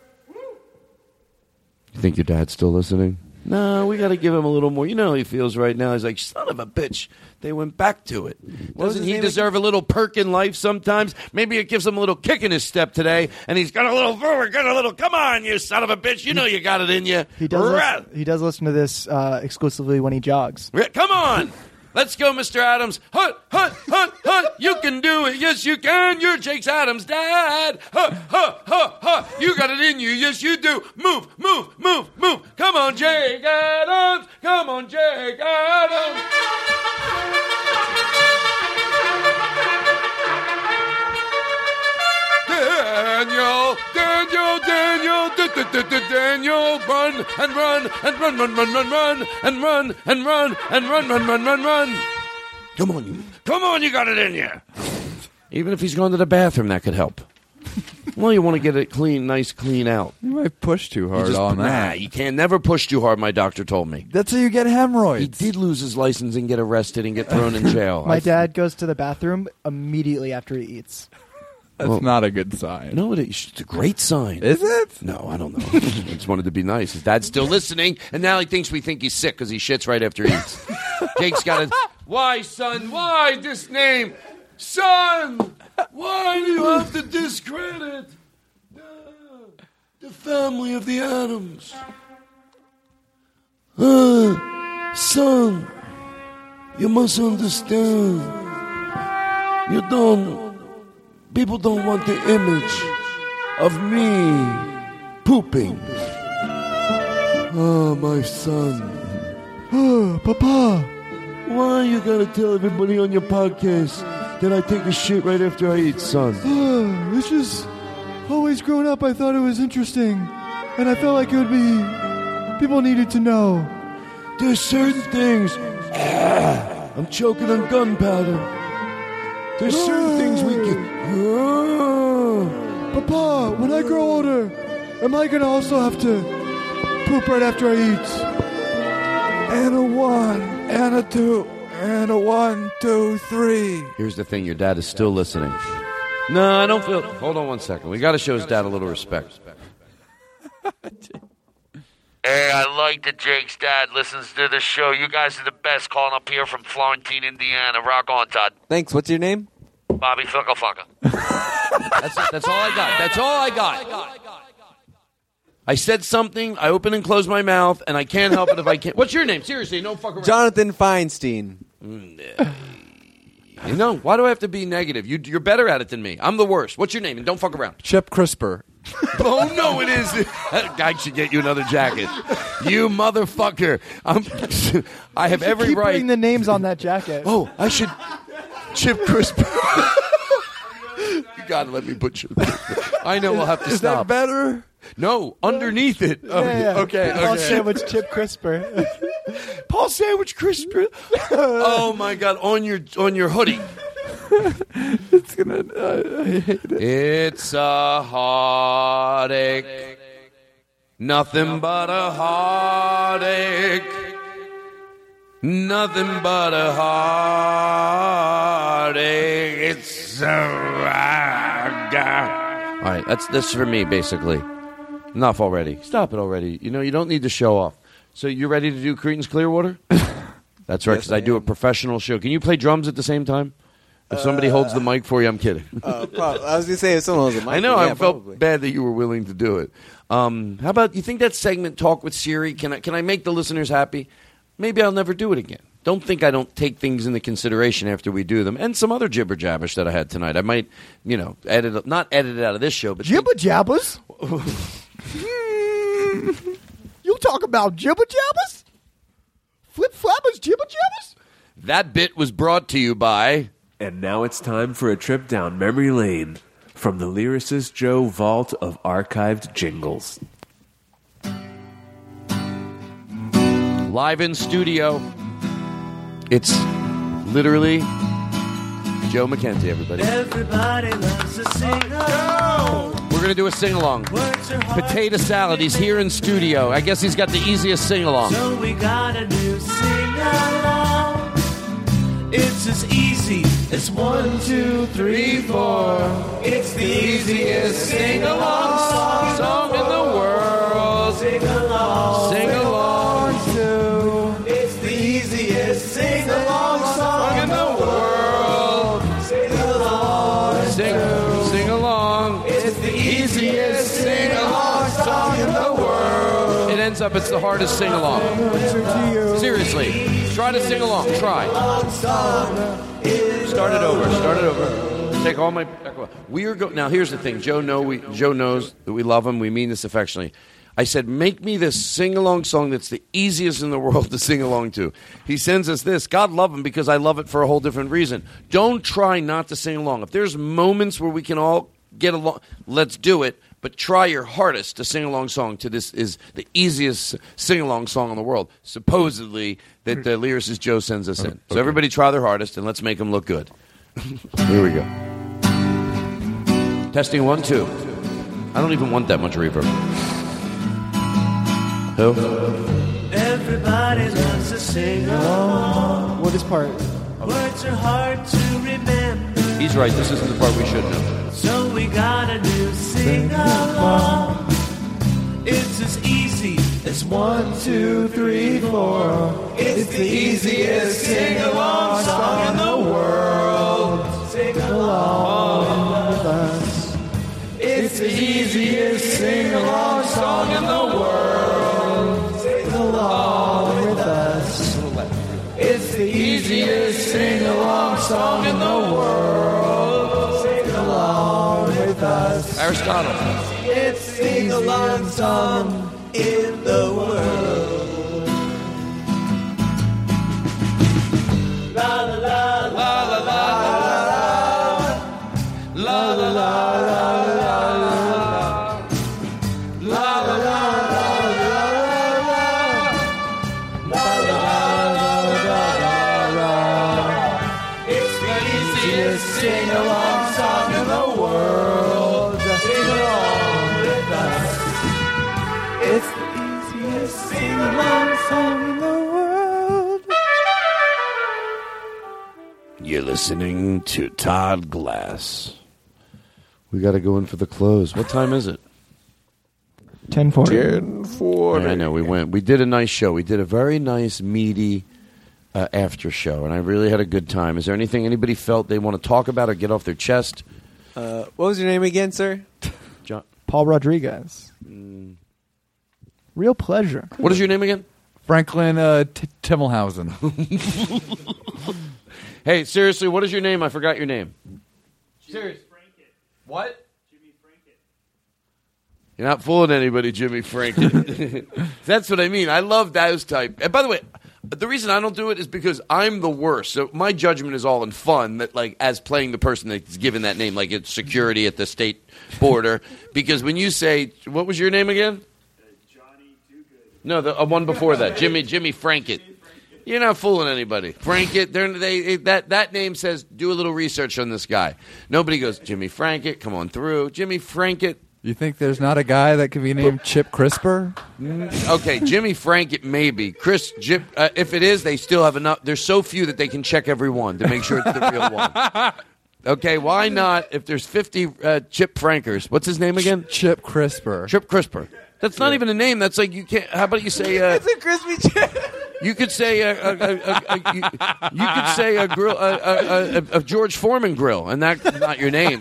You think your dad's still listening? No, we got to give him a little more. You know how he feels right now. He's like, son of a bitch. They went back to it. Doesn't he deserve a little perk in life sometimes? Maybe it gives him a little kick in his step today, and he's got a little forward, got a little, come on, you son of a bitch. You know you got it in you. He does. Right. Listen, he does listen to this uh, exclusively when he jogs. Come on. Let's go, Mister Adams. Hut, hut, hut, hut. You can do it. Yes, you can. You're Jake's Adams' dad. Huh, huh, huh, huh. You got it in you. Yes, you do. Move, move, move, move. Come on, Jake Adams. Come on, Jake Adams. Daniel, Daniel, Daniel, d- d- d- d- Daniel, run and run and run, run, run, run, run and run and run and run, run, run, run, run. Come on, you, come on, you got it in you. Even if he's gone to the bathroom, that could help. Well, you want to get it clean, nice, clean out. You might push too hard You just- on nah, that. you can never push too hard. My doctor told me. That's how you get hemorrhoids. He did lose his license and get arrested and get thrown in jail. My I- dad goes to the bathroom immediately after he eats. That's Well, not a good sign. No, it is. It's a great sign. Is it? No, I don't know. I just wanted to be nice. His dad's still listening, and now he thinks we think he's sick because he shits right after he eats. Jake's got to. Why, son? Why this name? Son! Why do you have to discredit the, the family of the Adams? Uh, son, you must understand. You don't. People don't want the image of me pooping. Oh, my son. Oh, Papa. Why you gotta tell everybody on your podcast that I take a shit right after I eat, son? Oh, it's just always grown up. I thought it was interesting, and I felt like it would be people needed to know. There's certain things. I'm choking on gunpowder. There's certain things we can. Papa, when I grow older, am I gonna also have to poop right after I eat? And a one, and a two, and a one, two, three. Here's the thing, your dad is still listening. No, I don't feel. Hold on one second. We got to show his dad a little respect. Hey, I like that Jake's dad listens to the show. You guys are the best, calling up here from Florentine, Indiana. Rock on, Todd. Thanks. What's your name? Bobby Fucka That's it. That's all I got. That's all I got. I said something. I open and close my mouth, and I can't help it if I can't. What's your name? Seriously, no fuck around. Jonathan Feinstein. You know, why do I have to be negative? You, you're better at it than me. I'm the worst. What's your name? And don't fuck around. Chip Crisper. Oh, no, it is. That guy should get you another jacket. You motherfucker. I'm, I have every Keep right. putting the names on that jacket. Oh, I should. Chip Crisper. You gotta let me put Chip Crisper. I know we'll have to Is stop. that better? No, underneath it. Yeah, yeah. Okay, Paul okay. Sandwich Chip Crisper. Paul Sandwich Crisper. Oh my God! On your on your hoodie. It's gonna. Uh, I hate it. It's a heartache. Nothing but a heartache. Nothing but a heartache. It's a All right, that's this for me, basically. Enough already. Stop it already. You know, you don't need to show off. So you ready to do Creedence Clearwater? That's right, because Yes, I I do a am. professional show. Can you play drums at the same time? If somebody holds the mic for you, I'm kidding. Uh, prob- I was going to say if someone holds a mic. I know. yeah, I felt probably. bad that you were willing to do it. Um, how about you think that segment, Talk with Siri, can I, can I make the listeners happy? Maybe I'll never do it again. Don't think I don't take things into consideration after we do them. And some other jibber jabbish that I had tonight. I might, you know, edit not edit it out of this show, but Jibber jabbers? You talk about jibber jabbers? Flip flappers jibber jabbers? that bit was brought to you by. And now it's time for a trip down memory lane. from the Lyricist Joe vault of archived jingles. Live in studio, it's literally Joe McKenty, everybody. Everybody loves to sing along. We're going to do a sing-along. Potato salad, he's here in studio. I guess he's got the easiest sing-along. So we got a new sing-along. It's as easy as one, two, three, four. It's the easiest sing-along song, song in the world. Sing-along. Sing-along. It's the easiest sing-along song in the world. Sing-along. Sing, sing along. It's the easiest sing-along song in the world. It ends up, it's the hardest sing-along. Seriously. Try to sing along. Try. Start it over. Start it over. Take all my. We are go. Now here's the thing. Joe know we. Joe knows that we love him. We mean this affectionately. I said, make me this sing along song that's the easiest in the world to sing along to. He sends us this. God love him because I love it for a whole different reason. Don't try not to sing along. If there's moments where we can all get along, let's do it. But try your hardest to sing along song to this is the easiest sing along song in the world, supposedly, that the lyricist Joe sends us in. Okay. So everybody try their hardest and let's make them look good. Here we go. Testing one, two. I don't even want that much reverb. Who? Everybody loves to sing along. What is part? Words are hard to remember. He's right. This isn't the part we should know. So we got a new sing-along. It's as easy as one, two, three, four. It's the easiest sing-along song in the world. Sing along with us. It's the easiest sing-along song in the world. Sing along with us. It's the easiest sing-along song in the world. Sing along with us. Aristotle. It's the sing-along song in the world. La la la la la la la la la la sing-along song in the world. Sing along with us. It's the easiest sing-along song in the world. You're listening to Todd Glass. We got to go in for the close. What time is it? ten forty. ten forty. I know, we went. We did a nice show. We did a very nice, meaty uh, after show, and I really had a good time. Is there anything anybody felt they want to talk about or get off their chest? Uh, what was your name again, sir? John. Paul Rodriguez. Mm. Real pleasure. What is your name again? Franklin uh, T- Timmelhausen. Hey, seriously, what is your name? I forgot your name. Seriously. What? You're not fooling anybody, Jimmy Franklin. That's what I mean. I love those type. And by the way, the reason I don't do it is because I'm the worst. So my judgment is all in fun, that like as playing the person that's given that name, like it's security at the state border. Because when you say, what was your name again? Johnny Toogood. No, the uh, one before that, Jimmy Jimmy Frankett. You're not fooling anybody. Frankett, they're, they that that name says do a little research on this guy. Nobody goes Jimmy Frankett. Come on through, Jimmy Frankett. You think there's not a guy that could be named Chip Crisper? Okay, Jimmy Frankett maybe. Chris, Jip, uh, if it is, they still have enough. There's so few that they can check every one to make sure it's the real one. Okay, why not? If there's fifty uh, Chip Frankers, what's his name again? Chip Crisper. Chip Crisper. That's not even a name. That's like you can't. How about you say? Uh, It's a crispy chip. You could say a, a, a, a, a you, you could say a grill, a, a, a, a George Foreman grill, and that's not your name.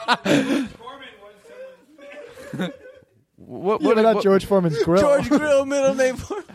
What, Yeah, what, but not what- George Foreman's grill. George Grill, middle name Foreman.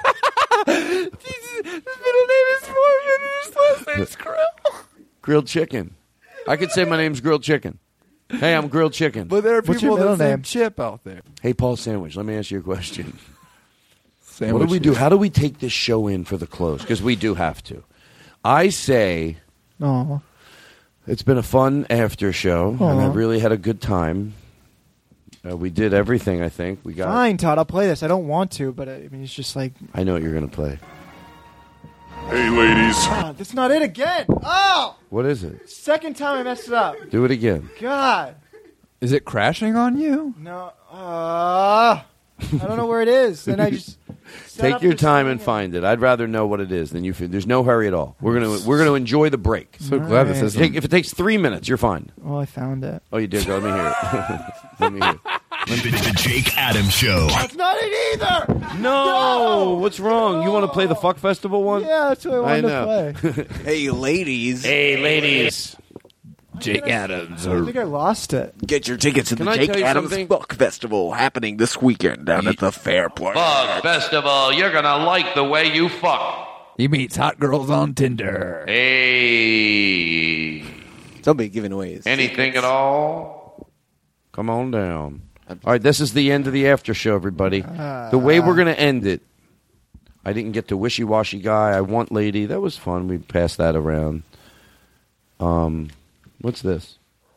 His middle name is Foreman, and his last name's Grill. Grilled chicken. I could say my name's Grilled Chicken. Hey, I'm Grilled Chicken. But there are What's people your middle that say name? Chip out there. Hey, Paul Sandwich, let me ask you a question. Sandwich What do we do? is- How do we take this show in for the close? Because we do have to. I say, Oh, It's been a fun after show, and I Aw. really had a good time. Uh, we did everything, I think. We got. Fine, Todd. I'll play this. I don't want to, but I mean, it's just like. I know what you're going to play. Hey, ladies. Ah, that's not it again. Oh, What is it? second time I messed it up. Do it again. God. Is it crashing on you? No. Uh, I don't know where it is, and I just. set Take up your this time thing and find it. I'd rather know what it is than you. Feel. There's no hurry at all. We're gonna we're gonna enjoy the break. So glad this isn't- Take, if it takes three minutes, you're fine. Well, I found it. Oh, you did. Go. Let me hear it. Let me hear it. The, the Jake Adams Show. That's not it either. No, what's wrong? You want to play the Fuck Festival one? Yeah, that's what I wanted know. to play. Hey, ladies. Hey, ladies. Jake Adams. I think I lost it. Get your tickets to Can the I Jake tell you Adams something? Book Festival happening this weekend down at the Fairport. Fuck Festival, you're gonna like the way you fuck. He meets hot girls on Tinder. Hey. Somebody giving away his Anything at all? Come on down. All right, this is the end of the after show, everybody. The way we're going to end it, I didn't get to wishy-washy guy. I want lady. That was fun. We passed that around. Um, what's this?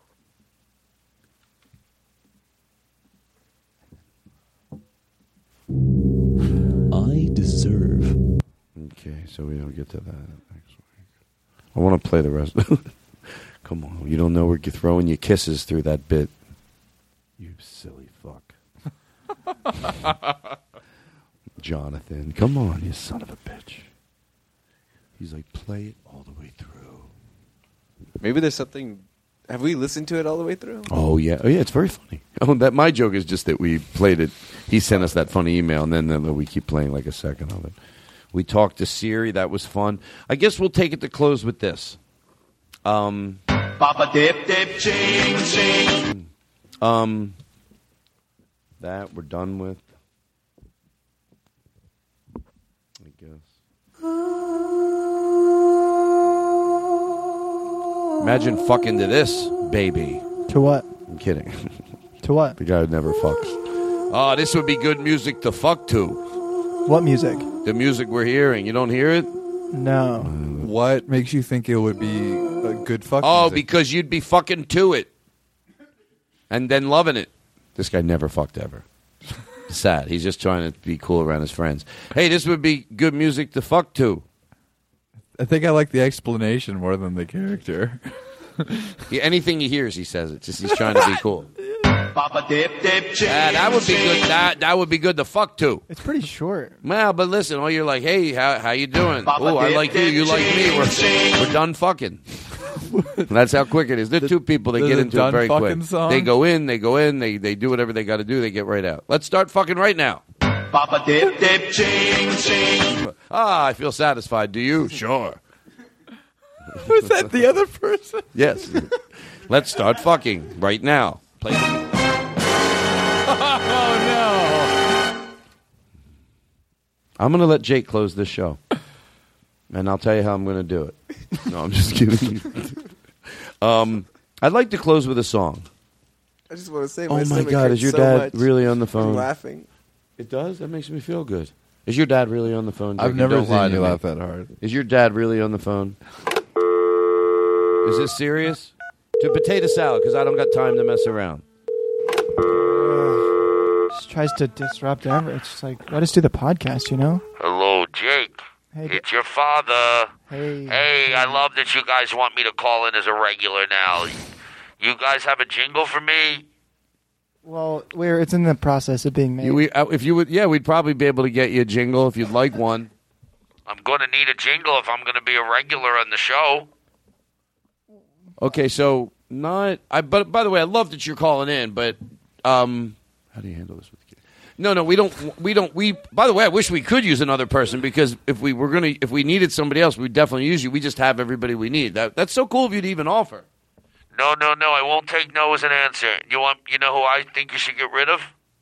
I deserve. Okay, so we don't get to that next week. I want to play the rest. Come on, you don't know we're throwing you kisses through that bit. You silly fuck. Jonathan, come on, you son of a bitch. He's like, play it all the way through. Maybe there's something. Have we listened to it all the way through? Oh yeah, oh yeah, it's very funny. Oh, that my joke is just that we played it. He sent us that funny email, and then, then we keep playing like a second of it. We talked to Siri. That was fun. I guess we'll take it to close with this. Um, Papa dip dip ching ching. um, that we're done with. I guess. Imagine fucking to this, baby. To what? I'm kidding. To what? The guy who never fucks. Oh, this would be good music to fuck to. What music? The music we're hearing. You don't hear it? No. What makes you think it would be a good fuck Oh, music? because you'd be fucking to it. And then loving it. This guy never fucked ever. Sad. He's just trying to be cool around his friends. Hey, this would be good music to fuck to. I think I like the explanation more than the character. He, anything he hears, he says it. Just he's trying to be cool. Papa dip dip ching. Ah, that would be good. That that would be good to fuck to. It's pretty short. Well, but listen, oh, you're like, hey, how how you doing? Papa Oh, I dip, like you. dip, You like me. ching, We're ching. we're done fucking. That's how quick it is. There are two people that the- get the into done it very fucking quick. song? They go in, they go in, they they do whatever they got to do. They get right out. Let's start fucking right now. Papa dip dip ching ching. Ah, I feel satisfied. Do you? Sure. Was that the other person? Yes. Let's start fucking right now. Play the music. Oh, no. I'm going to let Jake close this show. And I'll tell you how I'm going to do it. No, I'm just kidding. um, I'd like to close with a song. I just want to say, Oh, my my stomach God. hurts Is your so dad much really on the from phone? laughing. It does? That makes me feel good. Is your dad really on the phone? I've Jake? never Don't lie seen to you me. laugh that hard. Is your dad really on the phone? Is this serious? To potato salad, because I don't got time to mess around. Just tries to disrupt everything. It's just like, let us do the podcast, you know? Hello, Jake. Hey, It's your father. Hey. Hey, I love that you guys want me to call in as a regular now. You guys have a jingle for me? Well, we're it's in the process of being made. You, we, uh, if you would, yeah, we'd probably be able to get you a jingle if you'd like one. I'm going to need a jingle if I'm going to be a regular on the show. Okay, so not. I. But by the way, I love that you're calling in. But um, how do you handle this with the kid? No, no, we don't. We don't. We. By the way, I wish we could use another person because if we were gonna, if we needed somebody else, we'd definitely use you. We just have everybody we need. That that's so cool of you to even offer. No, no, no. I won't take no as an answer. You want? You know who I think you should get rid of?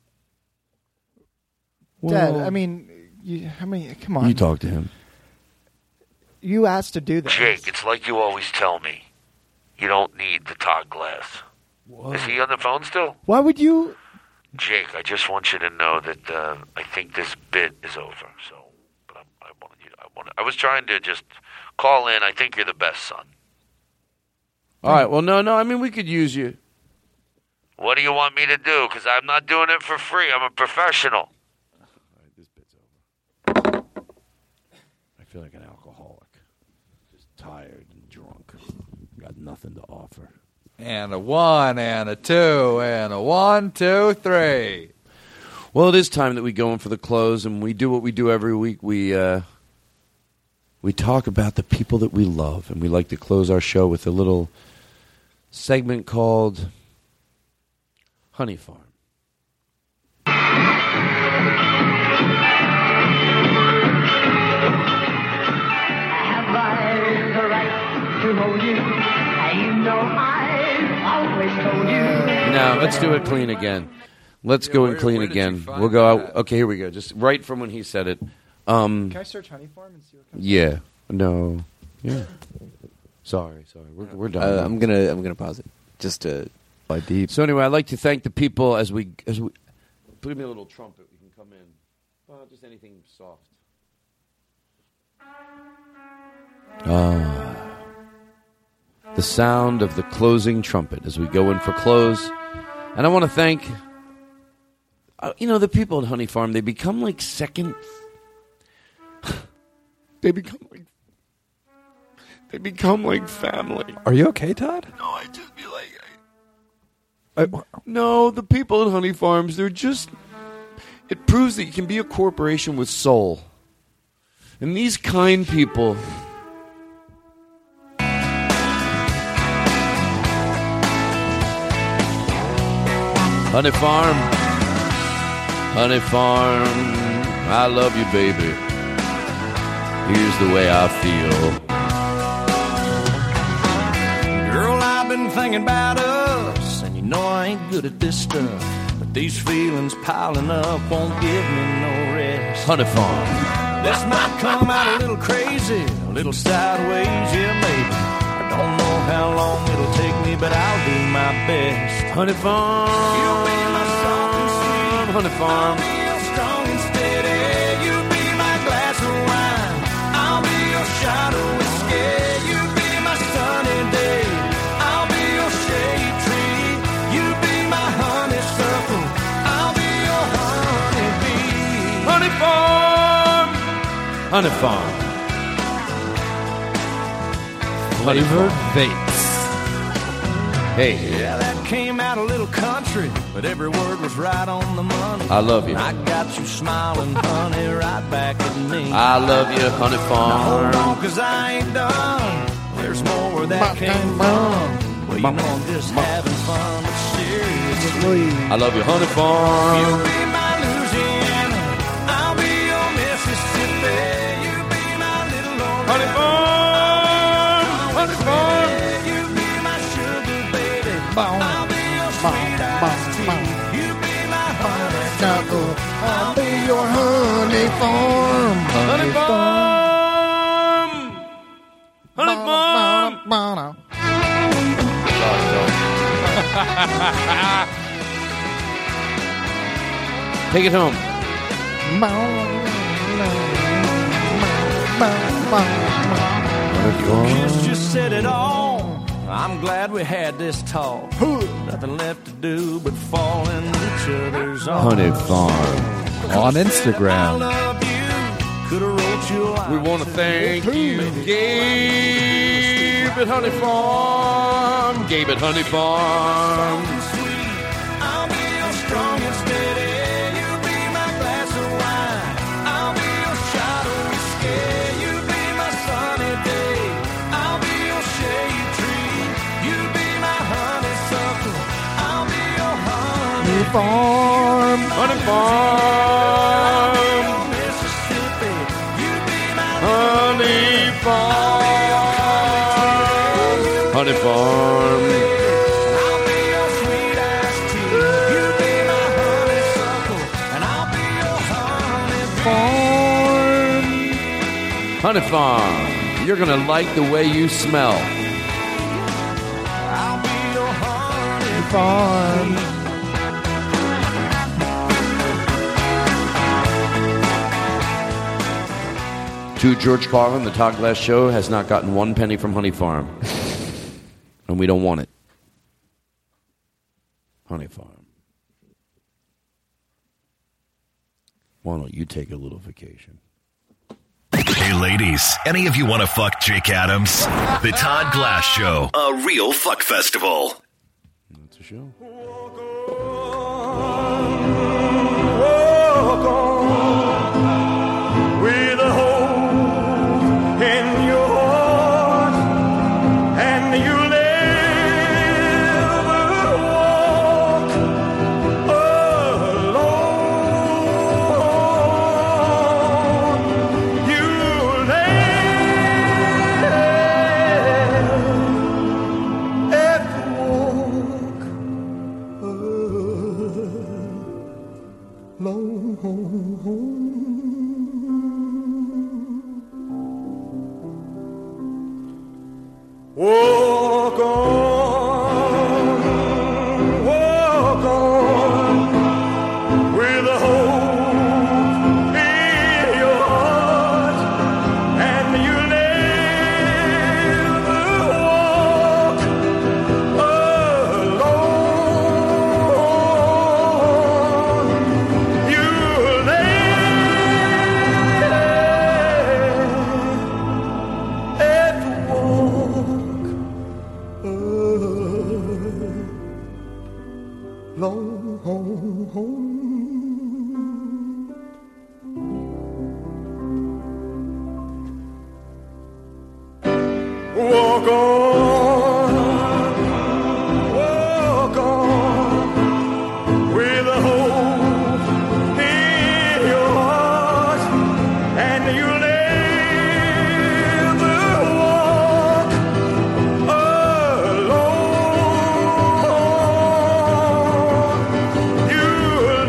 Dad, Well- I mean, you, how many? Come on. You talk to him. You asked to do this. Jake, it's like you always tell me. You don't need the Todd Glass. Is he on the phone still? Why would you? Jake, I just want you to know that uh, I think this bit is over. So, but I'm, I wanted you. I wanted. I was trying to just call in. I think you're the best son. All right. Well, no, no. I mean, we could use you. What do you want me to do? Because I'm not doing it for free. I'm a professional. I feel like an alcoholic. Just tired and drunk. Got nothing to offer. And a one, and a two, and a one, two, three. Well, it is time that we go in for the close, and we do what we do every week. We uh, we talk about the people that we love, and we like to close our show with a little segment called Honey Farm. Have I the right to hold you? You know I've always told you. Now, let's do it clean again. Let's go and clean again. We'll go out. Okay, here we go. Just right from when he said it. Um, Can I search Honey Farm and see what comes Yeah. No. Yeah. Sorry, sorry. We're, we're done. Uh, I'm gonna I'm gonna pause it just to by deep. So anyway, I'd like to thank the people as we as we put me a little trumpet. We can come in. Well, just anything soft. Ah, the sound of the closing trumpet as we go in for close. And I want to thank, uh, you know, the people at Honey Farm. They become like second. They become like. They become like family. Are you okay, Todd? No, I just be like. I, no, the people at Honey Farms, they're just. It proves that you can be a corporation with soul. And these kind people. Honey Farm, Honey Farm, I love you, baby. Here's the way I feel. Girl, I've been thinking about us, and you know I ain't good at this stuff. But these feelings piling up won't give me no rest. Honey Farm. This might come out a little crazy, a little sideways, yeah, maybe. I don't know how long it'll take me, but I'll do my best. Honey Farm. You'll be my soft and sweet. Honey Farm. I'll be your strong and steady. You'll be my glass of wine. I'll be your shot of whiskey. You'll be my sunny day. I'll be your shade tree. You'll be my honeysuckle. I'll be your honeybee. Honey Farm. Honey Farm. Flavored vapes. Hey. Yeah, that came out a little country, but every word was right on the money. I love you. I got you smiling, honey, right back at me. I love you, Honey Farm. Now hold on, cause I ain't done. There's more where that came from. Well, you know I'm just having fun, but seriously. I love you, Honey Farm. You'll be my Louisiana. I'll be your Mississippi. You'll be my little Lord. Honey Farm. Honey Farm. You'll be my sugar baby. I'll be your sweet iced tea. You'll be my honeysuckle. I'll be your Honey Farm. Honey Farm. Honey Farm. Take it home. Your kiss just said it all. I'm glad we had this talk. Nothing left to do but fall in each other's arms. Honey Farm. On Instagram. We want to thank you, Gabe at Honey Farm. Gabe at Honey Farm. I'll be your strong and steady. You'll be my glass of wine. I'll be your shot of whiskey. You'll be my sunny day. I'll be your shade tree. You'll be my honeysuckle. I'll be your honey Farm. Honey Farm. Mississippi. You'll be my Honey Farm. Honey Farm. I'll be your sweet iced tea. You'll be my honeysuckle. And I'll be your honey Honey Farm. You're going to like the way you smell. I'll be your honey Farm. To George Carlin, the Todd Glass Show has not gotten one penny from Honey Farm. And we don't want it. Honey Farm. Why don't you take a little vacation? Hey, ladies, any of you want to fuck Jake Adams? The Todd Glass Show, a real fuck festival. That's a show. Walk on with a hope in your heart, and you never walk alone. You never walk Walk on, walk on, with a hope in your heart, and you never walk alone. You'll never walk alone. Walk on, walk on, with a hope in your heart, and you'll never walk alone. You'll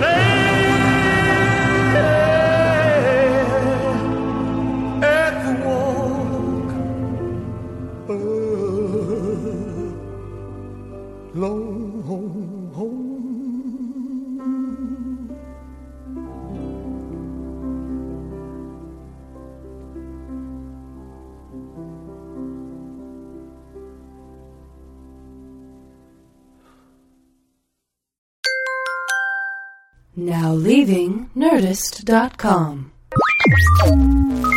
never walk alone. Now leaving Nerdist dot com.